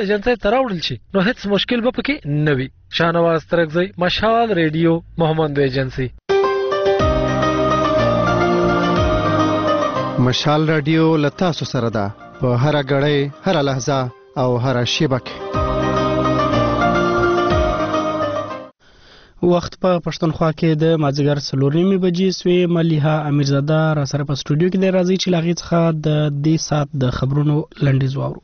ایجنسی ته راوړل شي نو هیڅ مشکل به پکې نه وي. شاهنواز ترکزی، مشال ریډیو، محمد ایجنسی. مشال رادیو له تاسو سره ده په هر غړی، هر لحظه او هر شیبه کې. وخت په پښتونخوا کې د مازیګر څلور نیمې بجې سوې. ملیحه امیرزاده را سره په سټوډیو کې دی. راځي چې له هغې څخه د دې ساعت د خبرونو لنډیز واورو.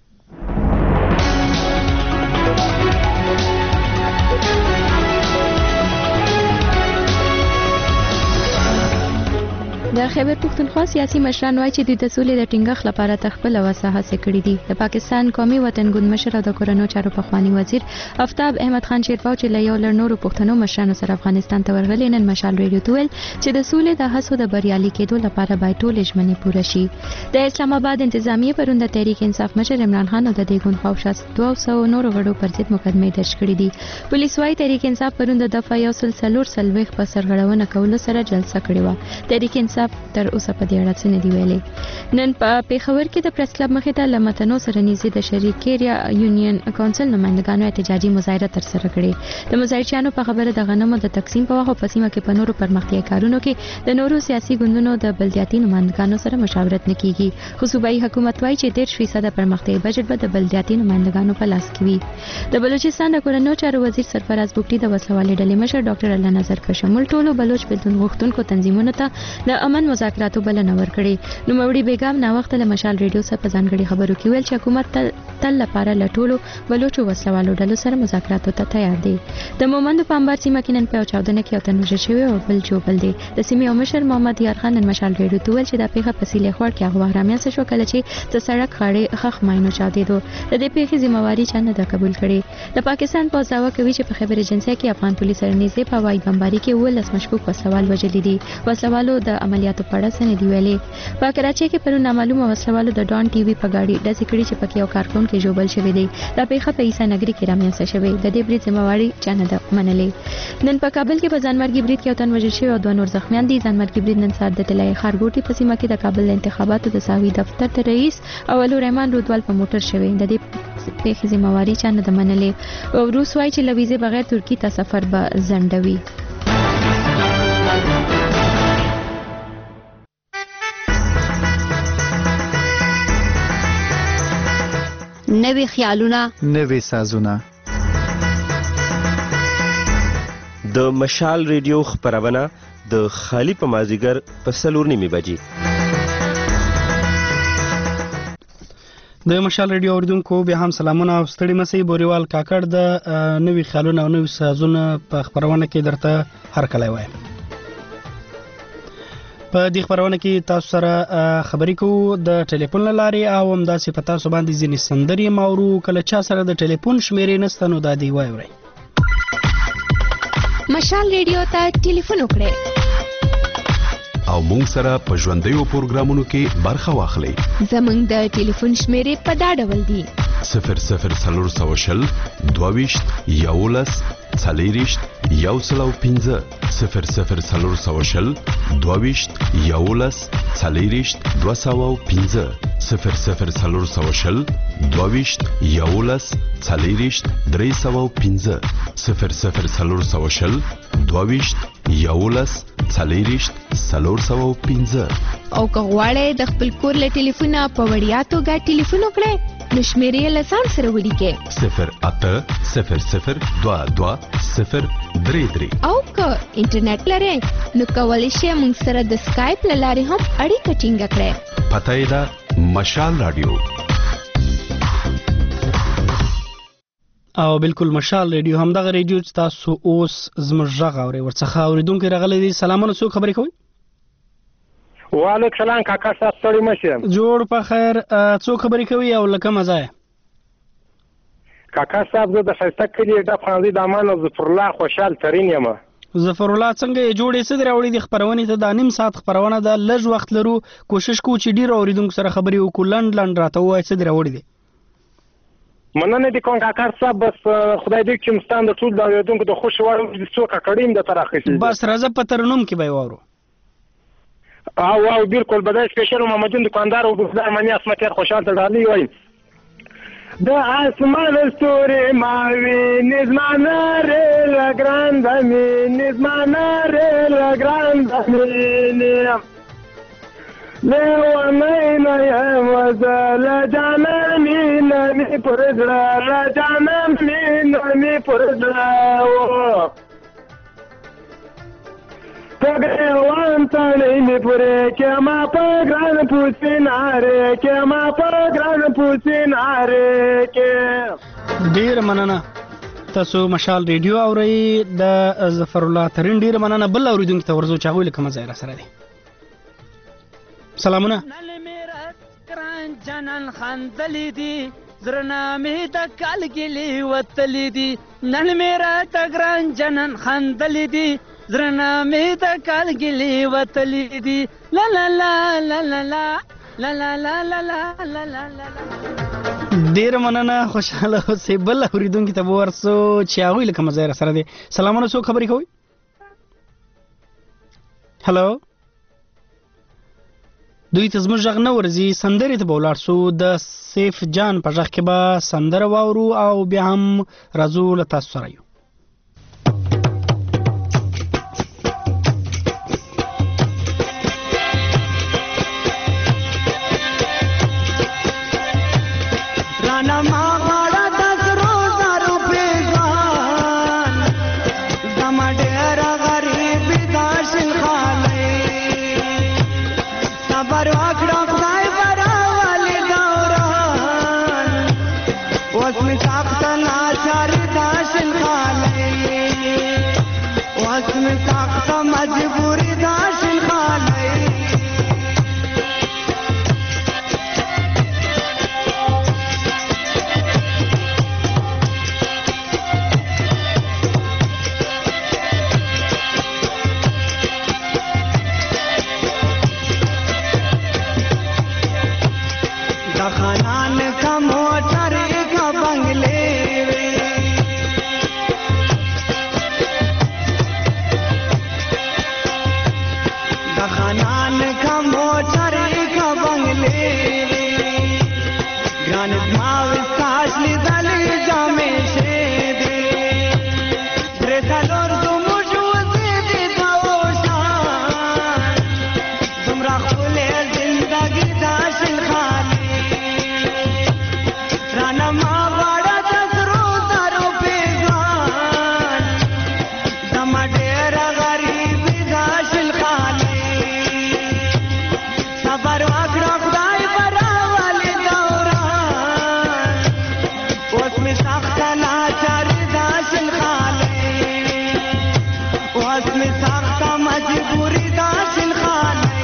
د خیبر پښتونخوا سیاسي مشران وایي چې دوی د سولې د ټینګښت لپاره تخپل وسه هڅې کړې دي. د پاکستان قومي وطنګون مشر او د کورنو چارو پخوانی وزیر آفتاب احمد خان شیرپاو چې له یو لړ نورو پښتنو مشرانو سره افغانستان ته ورغلي، نن مشال ریډیو ته ویل چې د سولې د هڅو د بریالي کېدو لپاره باید ټولې ژمنې پوره شي. د اسلام آباد انتظامیې پرون د تحریک انصاف مشر عمران خان او د دې ګوند خواوشا دوه سوه نورو غړو پر ضد مقدمې درج کړې دي. پولیس وايي تحریک انصاف پرون د دفعه یو سل څلور څلوېښت په سرغړونه کولو سره جلسه کړې وه. تحریک انصاف تر اوسه په دې اړه څه نه دي ویلي. نن په پېښور کې د پریس کلب مخې ته له متنو سره نږدې د شریکیریا یونین کونسل نمایندګانو احتجاجي مظاهره ترسره کړې. د مظاهرچیانو په خبره د غنمو د تقسیم په وخت په سیمه کې په نورو پرمختیایي کارونو کې د نورو سیاسي ګوندونو د بلدیاتي نمایندګانو سره مشاورت نه کیږي. خو صوبایي حکومت وایي چې دېرش فیصده پرمختیایي بجټ به د بلدیاتي نمایندګانو په لاس کې وي. د بلوچستان د کورنیو چارو وزیر سرفراز بوګټي د وسلوالې ډلې مشر ډاکټر الله نظر په شمول ټولو بلوچ بدلون غوښتونکو تنظیمونو ته د امن مذاکراتو بلنه ورکړې. نوموړي بیګم ناوخته له مشال ریډیو سره په ځانګړي خبرو کې ویل چې حکومت تل تل لپاره له ټولو بلوچو وسلوالو ډلو سره مذاکراتو ته تیار دی. د مومندو په انبار سیمه کې نن په یو چاودنه کې یو تن وژل شوی او بل جوړ دی. د سیمې یو مشر محمد یار خان نن مشال ریډیو ته ویل چې دا پیښه په سیلې خوړ کې هغه بهرامیان څه شو کله چې د سړک خاړې خخ ماینو چاودېدو. د دې پیښې ذمہواري چا نه ده قبول کړې. د پاکستان پوځ دعوا کوي چې په خیبر ایجنسي کې افغان پولیس سره نږدې په هوایي بمباري کې اوولس مشکوک وسلوال وژلي دي. وسلوالو د عملیاتو په اړه څه نه دي ویلي. په کراچۍ کې پرون نامعلومه وسلوالو د ډان ټي وي په ګاډي ډزې کړې چې پکې یو کارکونکي ژوبل شوی دی. دا پیښه په عیسی نګري کې رامنځته شوې. د دې برید ذمہواري چا نه ده منلې. نن په کابل کې په ځانمرګي برید کې یو تن وژل شوی او دوه نور زخمیان دي. ځانمرګي برید نن سهار د طلایي ښارګوټي په سیمه کې د کابل انتخاباتو د ساوي دفتر ته رئیس اولو رحمان رودوال په موټر شوی. د دې پیښې ذمہواري چا نه ده منلې. او روس وايي چې له ویزې بغیر ترکیې ته سفر به ځنډوي. نوې خیالونه، نوې سازونه. د مشال ریډیو خبرونه د خالی په مازیګر په څلور نیمې بجې. د مشال ریډیو اوریدونکو بیا هم سلامونه او ستړي مسئ. بوریوال کاکړ د نوې خیالونه او نوې سازونه په خبرونه کې درته هر کله وایم. په دې خبرونه کې تاسو سره خبرې کوو د ټلیفون له لارې او همداسې په تاسو باندې ځینې سندرې ماورو. کله چا سره د ټلیفون شمیرې نشته نو دا دې واورئ. مشال ریډیو ته ټلیفون وکړئ او موږ سره په ژوندیو پروګرامونو کې برخه واخلئ. زموږ د ټلیفون شمیرې په دا ډول دي: صفر صفر څلور سوه شل دوه ویشت یولس څلېرویشت یو سل او پنځه صفر صفر څلور سوه شل دوه ویشت یولس څلېرویشت دوه سوه او پنځه صفر صفر څلور سوه شل دوه ویشت یولس څلېرویشت درې سوه او پنځه صفر صفر څلور سوه شل دوه ویشت یولس څلېرویشت څلور سوه او پنځه. او که غواړئ د خپل کور له ټلیفونه په وړیا توګه ټلیفون وکړئ نو شمیرې له ځان سره ولیکئ: صفر اته صفر صفر دوه دوه صفر درې درې. او که انټرنیټ لرئ نو کولی شئ موږ سره د سکایپ له لارې هم اړیکه ټینګه کړئ. پته یې ده مشال رادیو. او بالکل مشال ریډیو همدغه ریډیو چې تاسو اوس زموږ غږ اورئ. ورڅخه اوریدونکي راغلي دي. سلامونه، څوک خبرې کوئ؟ وعلیکم سلام کاکا صاحب، ستړي مه شئ. جوړ په خیر. څوک خبرې کوي او له کومه ځایه؟ کاکا صاحب زه د ښایسته کلي ډب خانزي د امان او ظفرالله خوشحال ترین یم. ظفرالله څنګه یې جوړې څه دې راوړي دي خپرونې ته؟ دا نیم ساعت خپرونه ده، لږ وخت لرو، کوشش کوو چې ډېرو اوریدونکو سره خبرې وکړو. لنډ لنډ راته ووایه څه دې راوړي دي. مننه دي کوم کاکا صاحب، بس خدای دې چې مستان د ټول د اوریدونکو د خوښ وړ د څو کاکړیم د تر اخیستل. بس راځه په ترنم کې به واورو. او او بالکل بدای سپیشل محمدین دکاندار او ګفدار منی اسمت خوشحال تړالی وای. د اسمان ستوري ماوي نظمانه ریل ګران دمي نظمانه ریل ګران دمي لیوانی نیم وزل جانمی نمی پرزلا لجانمی نمی پرزلا پگریوان تانی می پوری که ما پگران پوسی ناره که ما پگران پوسی ناره که ډیر مننه تاسو مشال ریډیو اورئ د ظفر الله ترین ډیر مننه بل اوریدونکو ته ورزو چاغوي لکه مزه را سره دی سلامونه جنن خندلی دی زرنامې د کالګلی وتلی دی نن میرا تګران جنن خندلی دی زرنامې د کالګلی وتلی دی لا لا لا لا لا لا لا لا لا لا لا لا لا ډیر مننه خوشاله اوسئ بل اوریدونکو ته ورسو چې هغوی لکه مزه را سره دی سلامونه څوک خبرې کوئ هلو دوی ته زموږ غږ نه ورځي سندرې ته به ولاړ سو د سیف جان په غږ کې به سندره واورو او بیا هم راځو له تاسو سره یو مجبوری داشل خالی د خانان کا موټر کا بنگلے خانان کا موټر کا بنگلے ګران ماو ساج لیدل جامې شه دې درې څلور دومو ژوندې دي دوشان تمرا خپلې زندګي داشل خالي رانا ما وړه د زرو درو پیغان دم ډېر غریب داشل خالي مجبوری داشل خالی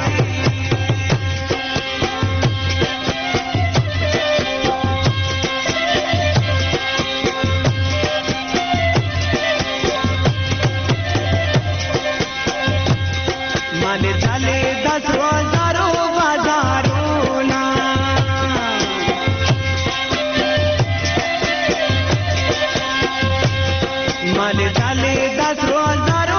مالی جالی دس روزارو بازارونا مالی جالی دس روزارو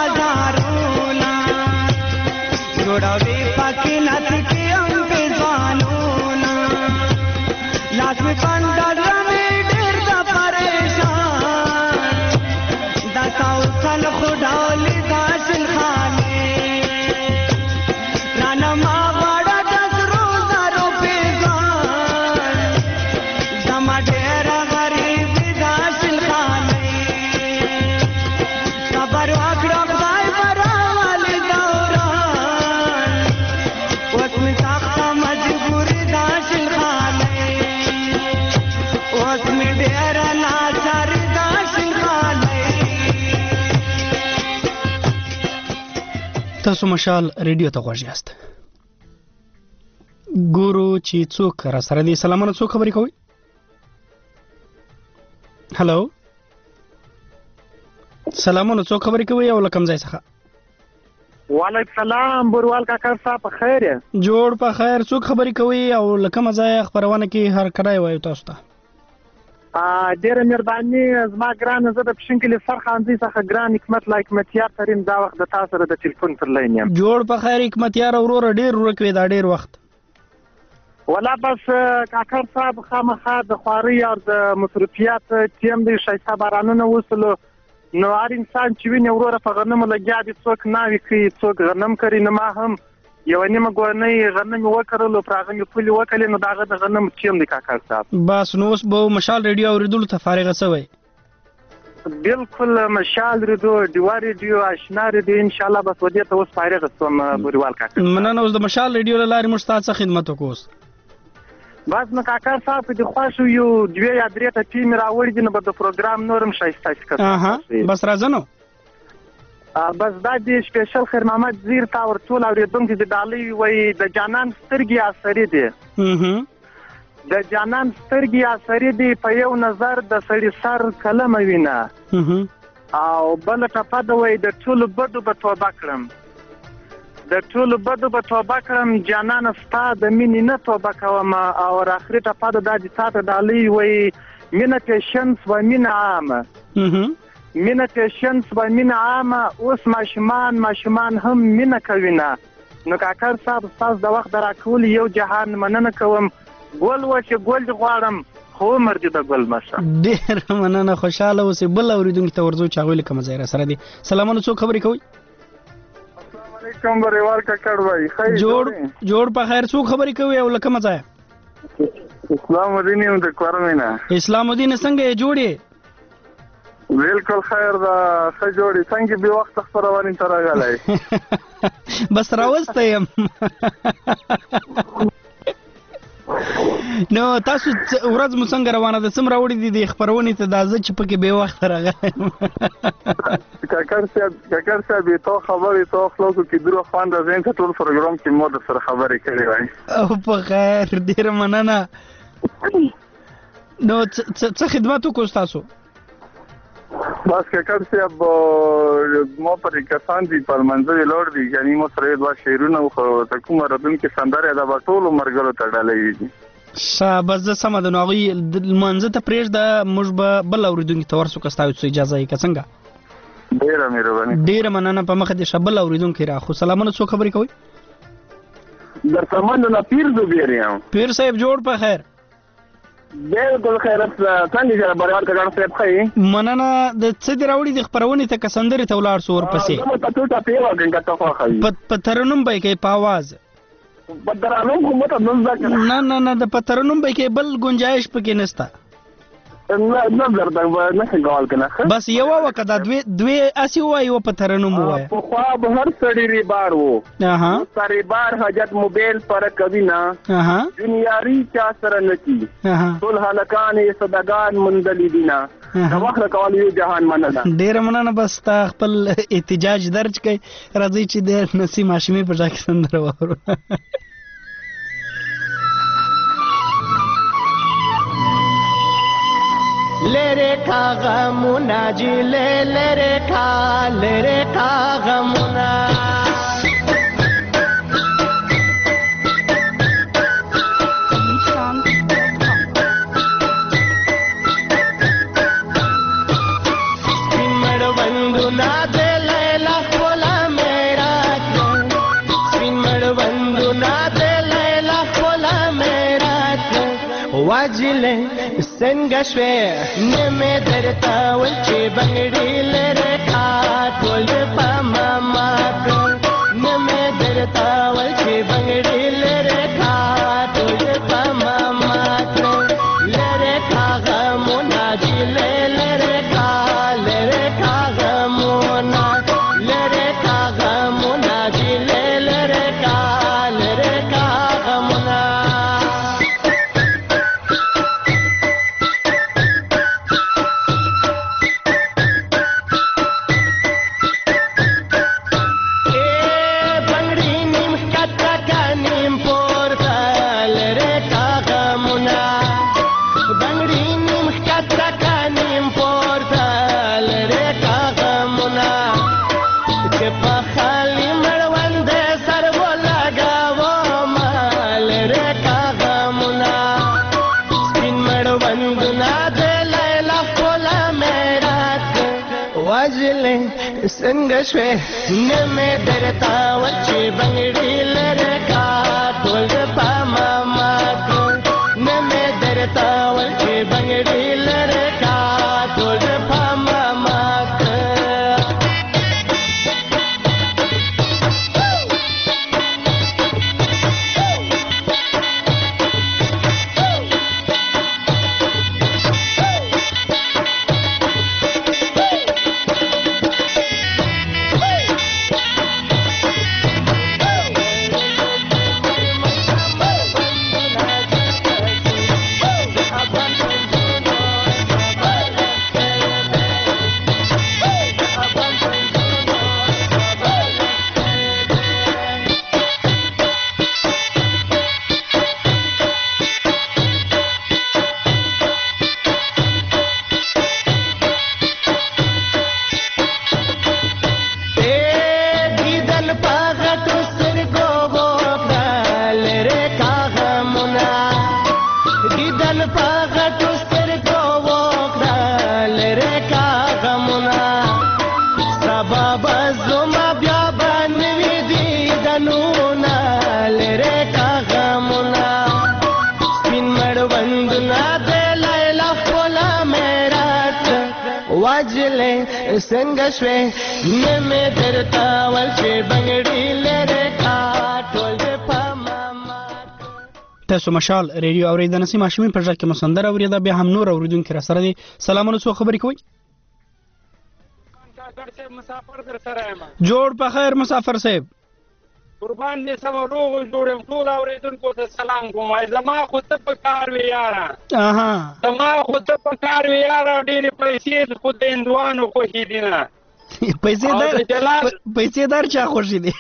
जोड़ावे पाके नाथ के अंबे जानोना लाश में पंडा में ढेर दा परेशान दाता उसल खुदाली दाशिल खाने राना माँ बड़ा दस रोजारों पे गान दमा ढेरा गरीब दाशिल खाने सबर आखड़ा खुदाई बरा वाले दौरा मजबूरी दाशिल खाले उसमें डेरा लाचार दाशिल खाले تاسو مشال ریډیو ته غوږ یاست ګورو چې څوک را سره دي سلامونه څوک خبرې کوي هلو سلامونه څوک خبرې کوي او لکم ځای څخه وعلیکم سلام بوروال کاکا صاحب په خیر جوړ په خیر څوک خبرې کوي او لکه مزه خبرونه کې هر کړای وای تاسو ته ا ډېر مهرباني زما ګران زه د پښینکلي سرخانځي څخه ګران حکمت لایک متیار ترين دا وخت د تاسو سره د ټلیفون پر لاین یم جوړ په خیر حکمت یار اورور ډېر ورکوي دا ډېر وخت ولا بس کاکړ صاحب خامخا د خواري او د مصروفیات ټیم دی شایسته بارانونه وسلو نو هر انسان چې ویني وروره په غنمو لګیا دي څوک ناوي کوي څوک غنم کوي نه ما هم یو نیمه ګورنۍ غنم وکړلو پر هغه مې پولې وکړلې نو دغه د غنم ټیم دی کاکړ صاحب بس نو اوس به مشال ریډیو اورېدلو ته فارغه شوی بالکل مشال ریډیو ډیوا ریډیو آشنا ریډیو ان شاء الله بس ودې ته اوس فارغه شوم بوریوال کاکړ مننه اوس د مشال ریډیو له لارې موږ ستاسو خدمت وکړو بس نو کاکړ صاحب په دې خوښو یو دوه یا درې ته ټیم راوړي دي نو به د پروګرام نورم شایسته ښکاري اها بس راځه نو بس دا د سپیشل خیر محمد زیر تا ورټول اورېدونکو د ډالۍ وای د جانان سترګې اثرې دي د جانان سترګې اثرې دي په یو نظر د سړي سر کلم وینا او بل ټپه د وای د ټول بدو په توبه کړم د ټول بدو په توبه کړم جانان ستا د مینې نه توبه کوم او اخري ټپه د دې تاسو ډالۍ وای مینه پیشنس و مینه عامه مینه پیشنس و مینه عامه اوس ماشومان ماشومان هم مینه کوي نه نو کاکړ صاحب تاسو د وخت راکول یو جهان مننه کوم ګول و چې ګول غواړم خو مرګ د ګل مشه ډیر مننه خوشاله اوسې بل اوریدونکو ته ورځو چاغول کوم ځای را سره دي سلامونه څو خبرې کوي کوم بریوال کاکړ وای خیر جوړ جوړ په خیر څو خبرې کوي او لکه مزه اسلام الدین یم د کورمینا اسلام الدین څنګه جوړې بالکل خیر دا ښه جوړې څنګه به وخت خبرونه تر راغلی بس راوسته يم نو تاسو ورځ مو څنګه روانه ده سم راوړي دي د خبرونه ته د ځکه په کې به وخت راغلی کاکړ صاحب کاکړ صاحب ته خبرې ته خلاصو کې درو خوان د زین ته ټول پروګرام کې مو د سره خبرې کړې وای او په خیر ډیر مننه نو څه خدمت وکړو تاسو بس کاکړ صاحب مو پرې کسان دي په منځوي لور دي یعنی مو سره د شعرونو خو ته کوم ردون کې سندره دا ټول مرګلو ته ډالې دي شابه زه سم د نوغي منځ ته پرېږ د موږ به بل اوریدونکو ته ورسو کستاو څه اجازه یې که څنګه ډیره مهرباني ډیره مننه په مخه دې شبل اوریدونکو را خو سلامونه څو خبرې کوي در سامان نه پیر دو بیریم پیر صاحب جوړ په خیر بالکل خیرت څنګه چې بریوال کاکړ صاحب خی مننه د څه دی راوړي د خبرونه ته کسندري ته ولاړ سو ورپسې نو تاسو ته پیوا څنګه تاسو خی په پترنوم به کې په आवाज پترنوم کومه ته نن ځکه نه نه نه د پترنوم به کې بل گنجائش پکې نستا نه نه درته نه څنګه کنه بس یو وکړه د دوی دوی اسی وای او پترنوم وای په خوا به هر سړی ری بار وو اها سړی بار حاجت موبایل پر کوي نه اها دنیاري چا سره نتی اها ټول هلکان صدقان مندلی دینا دا وخت کول یو جهان مننه ډیر مننه بس تا خپل احتجاج درج کړي راځي چې د نسیم هاشمي په ځای کې سندره وره لره کا غمونا جی لره کا لره کا غمونا سپین مړوندو نا دے لیلا کولا میرا سپین مړوندو نا دے لیلا کولا میرا واجلے څنګه شوې نه مې درته ول چې بنګړي لره کا ټول په ماما نه مې درته ول چې بنګړي لره کا ټول په ماما لره کا غمونا جی لره کا لره کا غمونا لره کا غمونا جی لره کا لره کا غمونا څنګه شوې نه مې درته ول چې بنګړي لره کا ټول په ماما درته ول چې بنګړي لره کا ټول په ماما څنګه شوې نه مې درته ول چې بنګړي لره کا ټول په ماما. تاسو مشال ریډیو اورېدل نسیم هاشمي په ځکه مو سندره اورېده بیا هم نور اوریدونکو را سره دي. سلامونه څو خبرې کوي مسافر در سره یم. جوړ په خیر مسافر صاحب. قربان دې سم روغ جوړم ټول اوریدونکو ته سلام کوم. زما خو ته په کار وی یاره. اها زما خو ته په کار وی یاره. ډېرې پیسې خو د هندوانو خوښې دي نه. پیسې دار پیسې دار چا خوشي دي.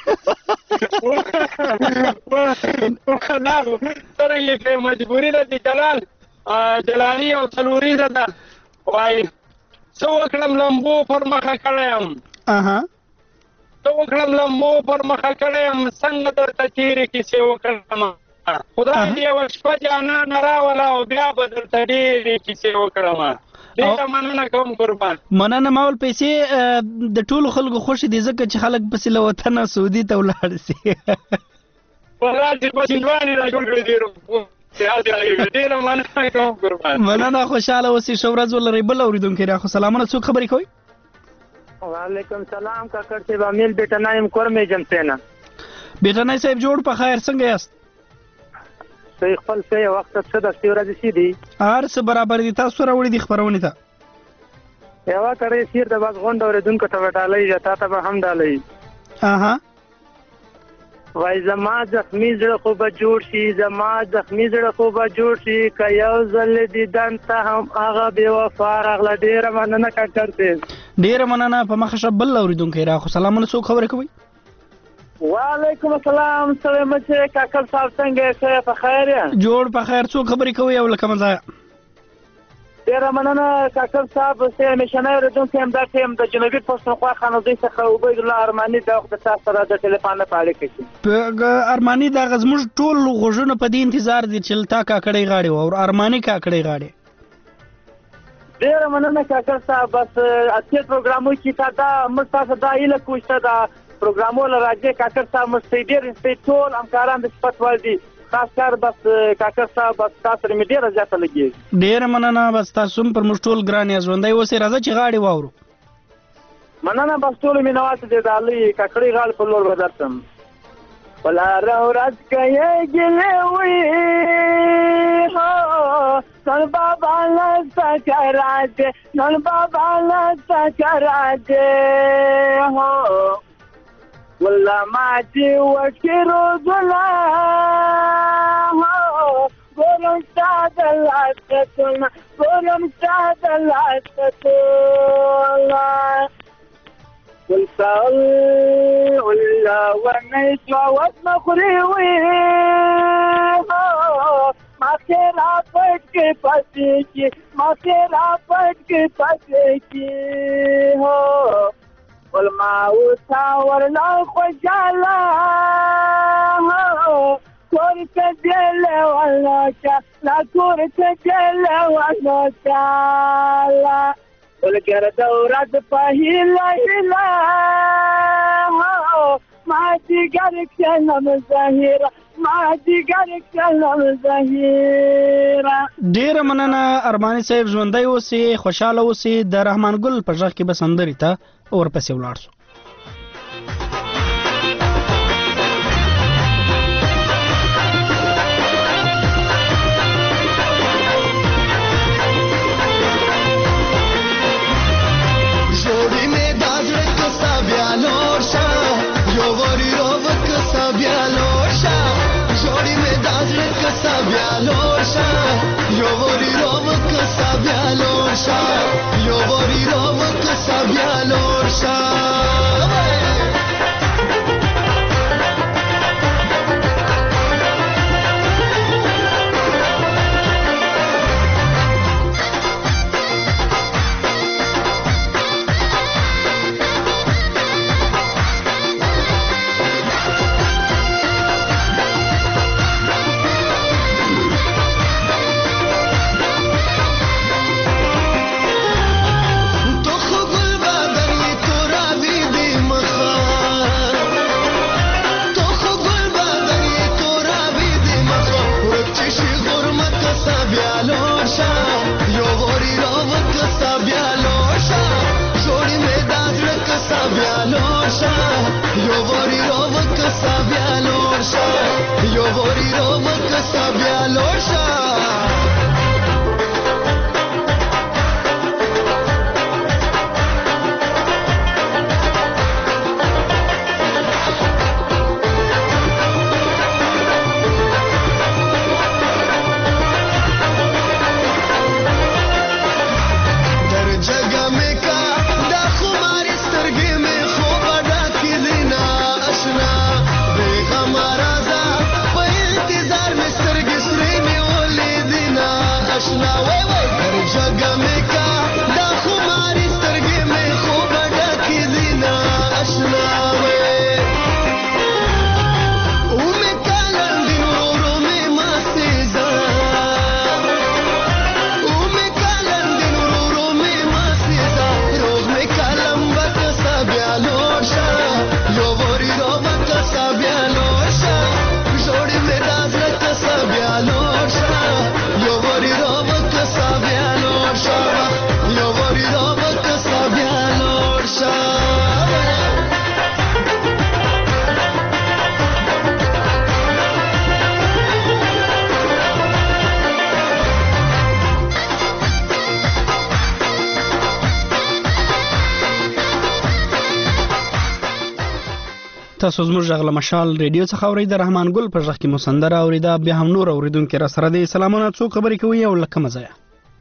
سره یې په مجبوري ده د جلال جلالي او څلوري ده ده وایي څه وکړم لمبو پر مخه کړی یم. اها څه وکړم لمبو پر مخه کړی یم څنګه درته تېرې کیسې وکړم. خدای دې یوه شپه جانانه راوله او بیا به درته ډېرې کیسې وکړم. ډېره مننه کوم قربان. مننه مول پیسې د ټولو خلکو خوښې دي ځکه چې خلک پسې له وطنه سعودي ته ولاړ سي. والله چې په هندوانې را جوړ کړي دي. ډېره مننه کوم قربان. مننه خوشحاله اوسئ ښه ورځ ولرئ. بل اورېدونکی راخو سلامونه څوک خبرې کوئ؟ وعلیکم سلام کاکړ صاحب امیل بیټنای یم کورمې جمسینا. بیټنای صاحب جوړ په خیر څنګه یاست؟ صحیح خپل څه وخت څه د شپې ورځې سي دي هر څه برابر دي. تاسو راوړي دي خبرونه ته یو کړی سیر د باز غونډه اوریدونکو ته وډالۍ یا تا ته به هم ډالۍ. اها وای زما زخمی زړه خو به جوړ شي زما زخمی زړه خو به جوړ شي که یو ځل دیدن ته هم هغه بې وفا راغله. ډېره مننه کاکړ صاحب. ډېره مننه. په مخه شه بل اورېدونکی راخو سلامونه څوک خبرې کوئ؟ وعلیکم السلام سلام مچه کاکل صاحب څنګه یې په خیر یې؟ جوړ په خیر څوک خبرې کوي او لکه مزه ډېره مننه کاکل صاحب. زه همیشنی اورېدونکی یم دا ټیم د جنوبي پښتونخوا خانوزۍ څخه عبیدالله ارماني د وخت تاسو سره د ټلیفون په اړیکه کې ارماني دغه زموږ ټول غوږونه په دې انتظار دي چې تا کاکړۍ غاړې او ارماني کاکړۍ غاړې. ډېره مننه کاکل صاحب. بس اتیا پروګرامو کې تا دا موږ تاسو دا هیله کوو چې دا پروګرامونه راځي کاکړ صاحب موږ ډېر ټول همکاران د صفت وړ دي. خاص کار بس کاکړ صاحب بس تاسو سره مې ډېره زیاته لګېږي. ډېره مننه. بس تاسو هم پر موږ ټول ګران یاست. ژوندی اوسئ. راځه چې غاړې واورو. مننه. بس ټولو مینوال ته د ډالۍ کاکړۍ غاړې په لور به درشم. په لاره ورځ که یې ګیلې وي نن بابا لسته که راځې نن بابا لسته که راځې والله ما چې وټکې روزونه ګورم ستا د لاسکتونه ګورم ستا د لاسکتونه والسال والله ونیس ووزن خوري وي ما تیرا پټ کې پاتې کې ما تیرا پټ کې پاتې کې هو ول ما وتا ورلا خوشاله کور ته دل ولا چا لا کور ته دل ولا چا ولګر دورات په هیله هیله ما دیگر کلم ظاهره ما دیگر کلم ظاهره. ډیره مننه ارماني صاحب، ژوندی اوسئ، خوشحاله اوسئ. د رحمان ګل په غږ کې به سندرې ته ورپسې ولاړ شو. تاسو زموږ غږ له مشال ریډیو څخه اورئ. د رحمان ګل په غږ کې مو سندره اورېده. بیا هم نور اورېدونکي را سره دي. سلامونه، څوک خبرې کوي او له کومه ځایه؟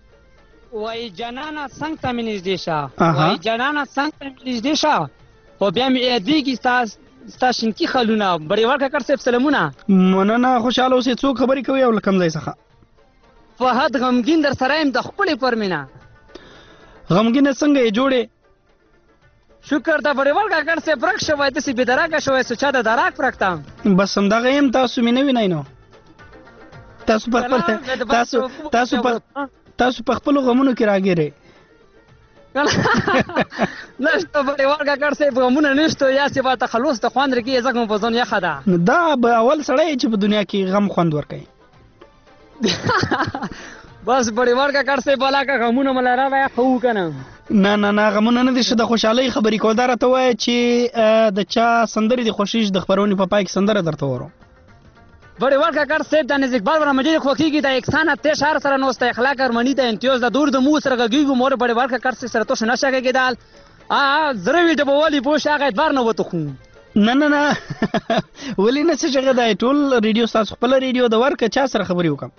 وای جانانه څنګ ته مې نږدې شه، وای جانانه څنګ ته مې نږدې شه، او بیا مې یادېږي ستا شینکي خالونه. بړیوال کاکړ صاحب سلامونه. مننه، خوشحاله اوسئ. څوک خبرې کوي او له کوم ځای څخه؟ فهد غمګین در سره یم د خپلې پرمینه. غمګینه څنګه یې جوړې؟ شکر د بړیوال کاکړ صاحب برک شوی، داسې بې دراکه شوی سو چا د دراک پرکتم. بس همدغه یم، تاسو مې نه وینئ نو. تاسو په خپل تاسو تاسو په تاسو په خپلو غمونو کې راګیرئ. نشته بړیوال کاکړ صاحب غمونه نشته، یاسې به تخلص ته خوند رکړي، ځکه مو په ځان یخه ده. دا به اول سړی چې په دنیا کې غم خوند ورکوي. بس بړیوال کاکړ صاحب والا که غمونه مله راوایه ښه وکنه. نه نه نه غمونه نه دي شه، د خوشحالۍ خبرې کول. دا راته وایه چې د چا سندرې د خوښیږي د خپرونې په پای کې سندره درته وورم. بړیوال کاکړ صاحب د نزدیک بال ورمه ډېر خوښېږي. د اکسان اتې شهر سره نوسته اخلاق ارمني ته امتیاز د دور د مو سره غږېږو. مور بړیوال کاکړ صاحب سره توشه نشه کېدل زره وي ډبوالي پوش هغه اعتبار نه وته خو نه نه نه ولې نه څه جګه دی. ټول ریډیو ستاسو خپله ریډیو د ورکه چا سره خبرې وکړم؟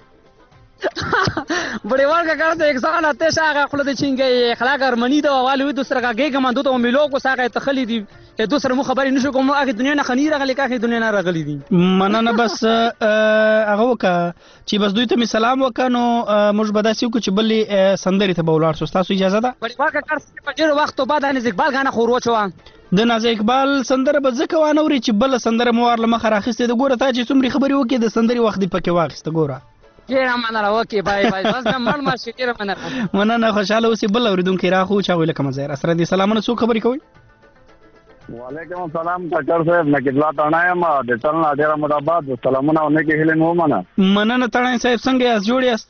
بړیوال کاکړ د اکسان اتې شه هغه خوله د چینګې اخلاق ارمني ته والي وي دوسره غږېږم دو ته ملو کو ساغه تخلي دي دوسره مو خبرې نشو کوم. هغه دنیا نه خنی راغلی کاخه دنیا نه راغلی دي. مننه. بس هغه وکړه چې بس دوی ته می سلام وکړو. موږ به داسې وکړو چې بلې سندرې ته به ولاړ شو. تاسو اجازه ده؟ بړیوال کاکړ په ډېر وخت بعد ناز اقبال غانه خور وچو. د ناز اقبال سندره به ځکه وانه اوري چې بل سندره مو ور لمخه راخسته. د ګوره تا چې څومره خبرې وکړي د سندرې وخت دی پکې واخسته. ګوره ډېره مننه. اوکې بای بای. بس مې مړ ما شي ډېره مننه. مننه، خوشاله اوسئ. بل اورېدونکي راخو چا ویل کوم ځای را سره دي. سلامونه، څوک خبرې کوي؟ وعلیکم السلام ډاکټر صاحب نقیب الله تاڼه یم د ټرن ډیر مدابات سلامونه او نیکی هیله مو منه مننه تاڼه صاحب څنګه یاست جوړ یاست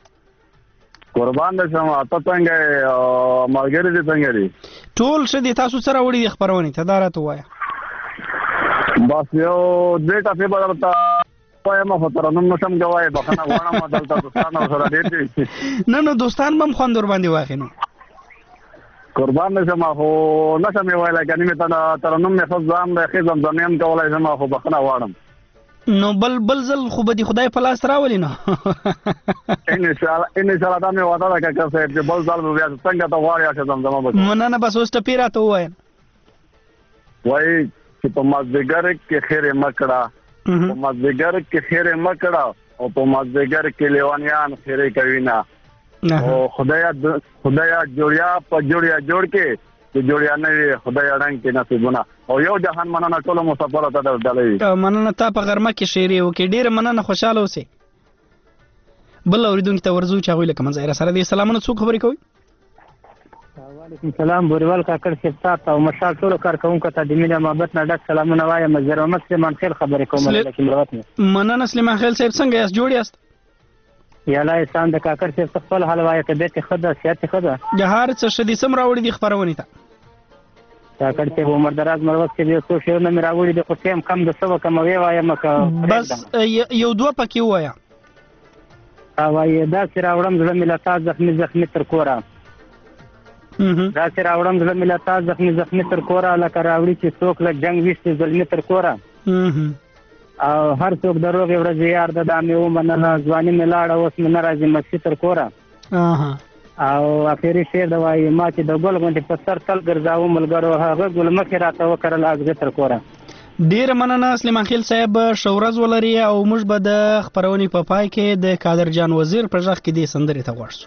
قربان دې شم ته څنګه ملګری دې څنګه دي ټول ښه دي تاسو سره وړي دي خبرونه ته دا راته وایه بس یو دې ټاپې به درته وایم خو ترنم نشم کوای بخښنه غواړم دلته دوستان سره ډېر دي نه نو دوستان به هم خوند ور باندې واخلي نو قربان دې شم خو نشم ویلای کني مې ترنم مې خو ځان د ښې زمزمیم کولای شم خو بخښنه غواړم نو بل بل ځل خو به دې خدای په لاس راولي نو ان شاء الله ان شاء الله دا مې وعده ده کاکا صاحب چې بل ځل به بیا څنګه ته غواړې چې زمزمه وکړم مننه بس اوس ټپې راته ووایه وایي چې په مازدیګر کې خیرې مه کړه په مازدیګر کې خیرې مه کړه او په مازدیګر کې لیوانیان خیرې کوي نه او خدایا خدایا جوړیا په جوړیا جوړ کې چې جوړیا نه وي خدایا رنګ کې نصیبونه او یو جهان مننه ټول مسافر ته درځلې مننه تا په غرمه کې شعرې وکړې ډېر مننه خوشاله اوسې بل اوریدونکو ته ورځو چې هغوی لکه منځ سره دې سلامونه څوک خبرې کوي وعلیکم السلام بوریوال کاکړ صاحب تاسو او مشال ټول کارکونکو ته د مینه محبت نه ډک سلامونه وایم زه رحمت سلیمان خیل خبرې کوم لکه مروت مننه سلیمان خیل صاحب څنګه یاست جوړ یاست یالا احسان د کاکړ صاحب خپل حال وایي طبیعت ښه ده صحت ښه ده جهار څه ښه دي سم راوړي دي خبرونې ته کاکړ صاحب عمر دراز مروت کې یو څو شعرونه مې راوړي دي خو ټیم کم د څه وکم وی وایم بس یو دوه پکې ووایه وایي داسې راوړم زړه مې له تا زخمي زخمي تر کوره داسې راوړم زړه مې له تا زخمي زخمي تر کوره لکه راوړي چې څوک له جنګ ویستې زلمي تر کوره او هر څوک د روغې ورځې یار ده دا مې ومنله ځواني مې لاړه اوس مې نه راځي مستي تر کوره او اخري شعر د وایي ما چې د ګل غوندې په سر تل ګرځاوه ملګرو هغه ګل مخې راته وکرل ازغې تر کوره ډیره مننه سلیمان خیل صاحب ښه ورځ ولري او موږ به د خپرونې په پای کې د قادر جان وزیر په غږ کې دې سندرې ته غواړو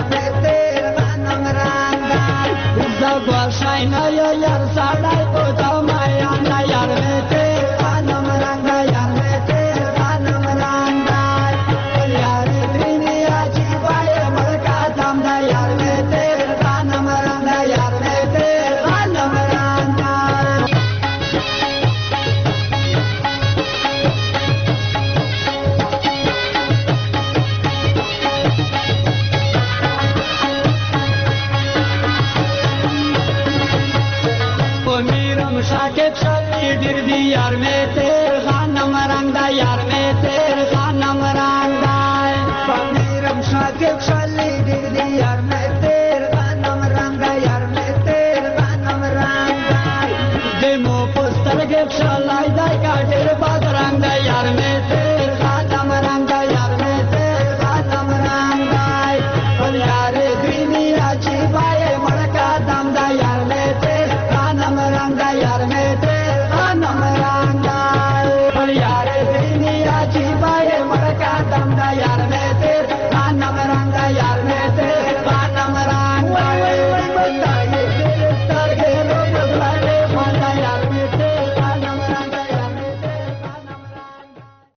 Shine, you're your side, I put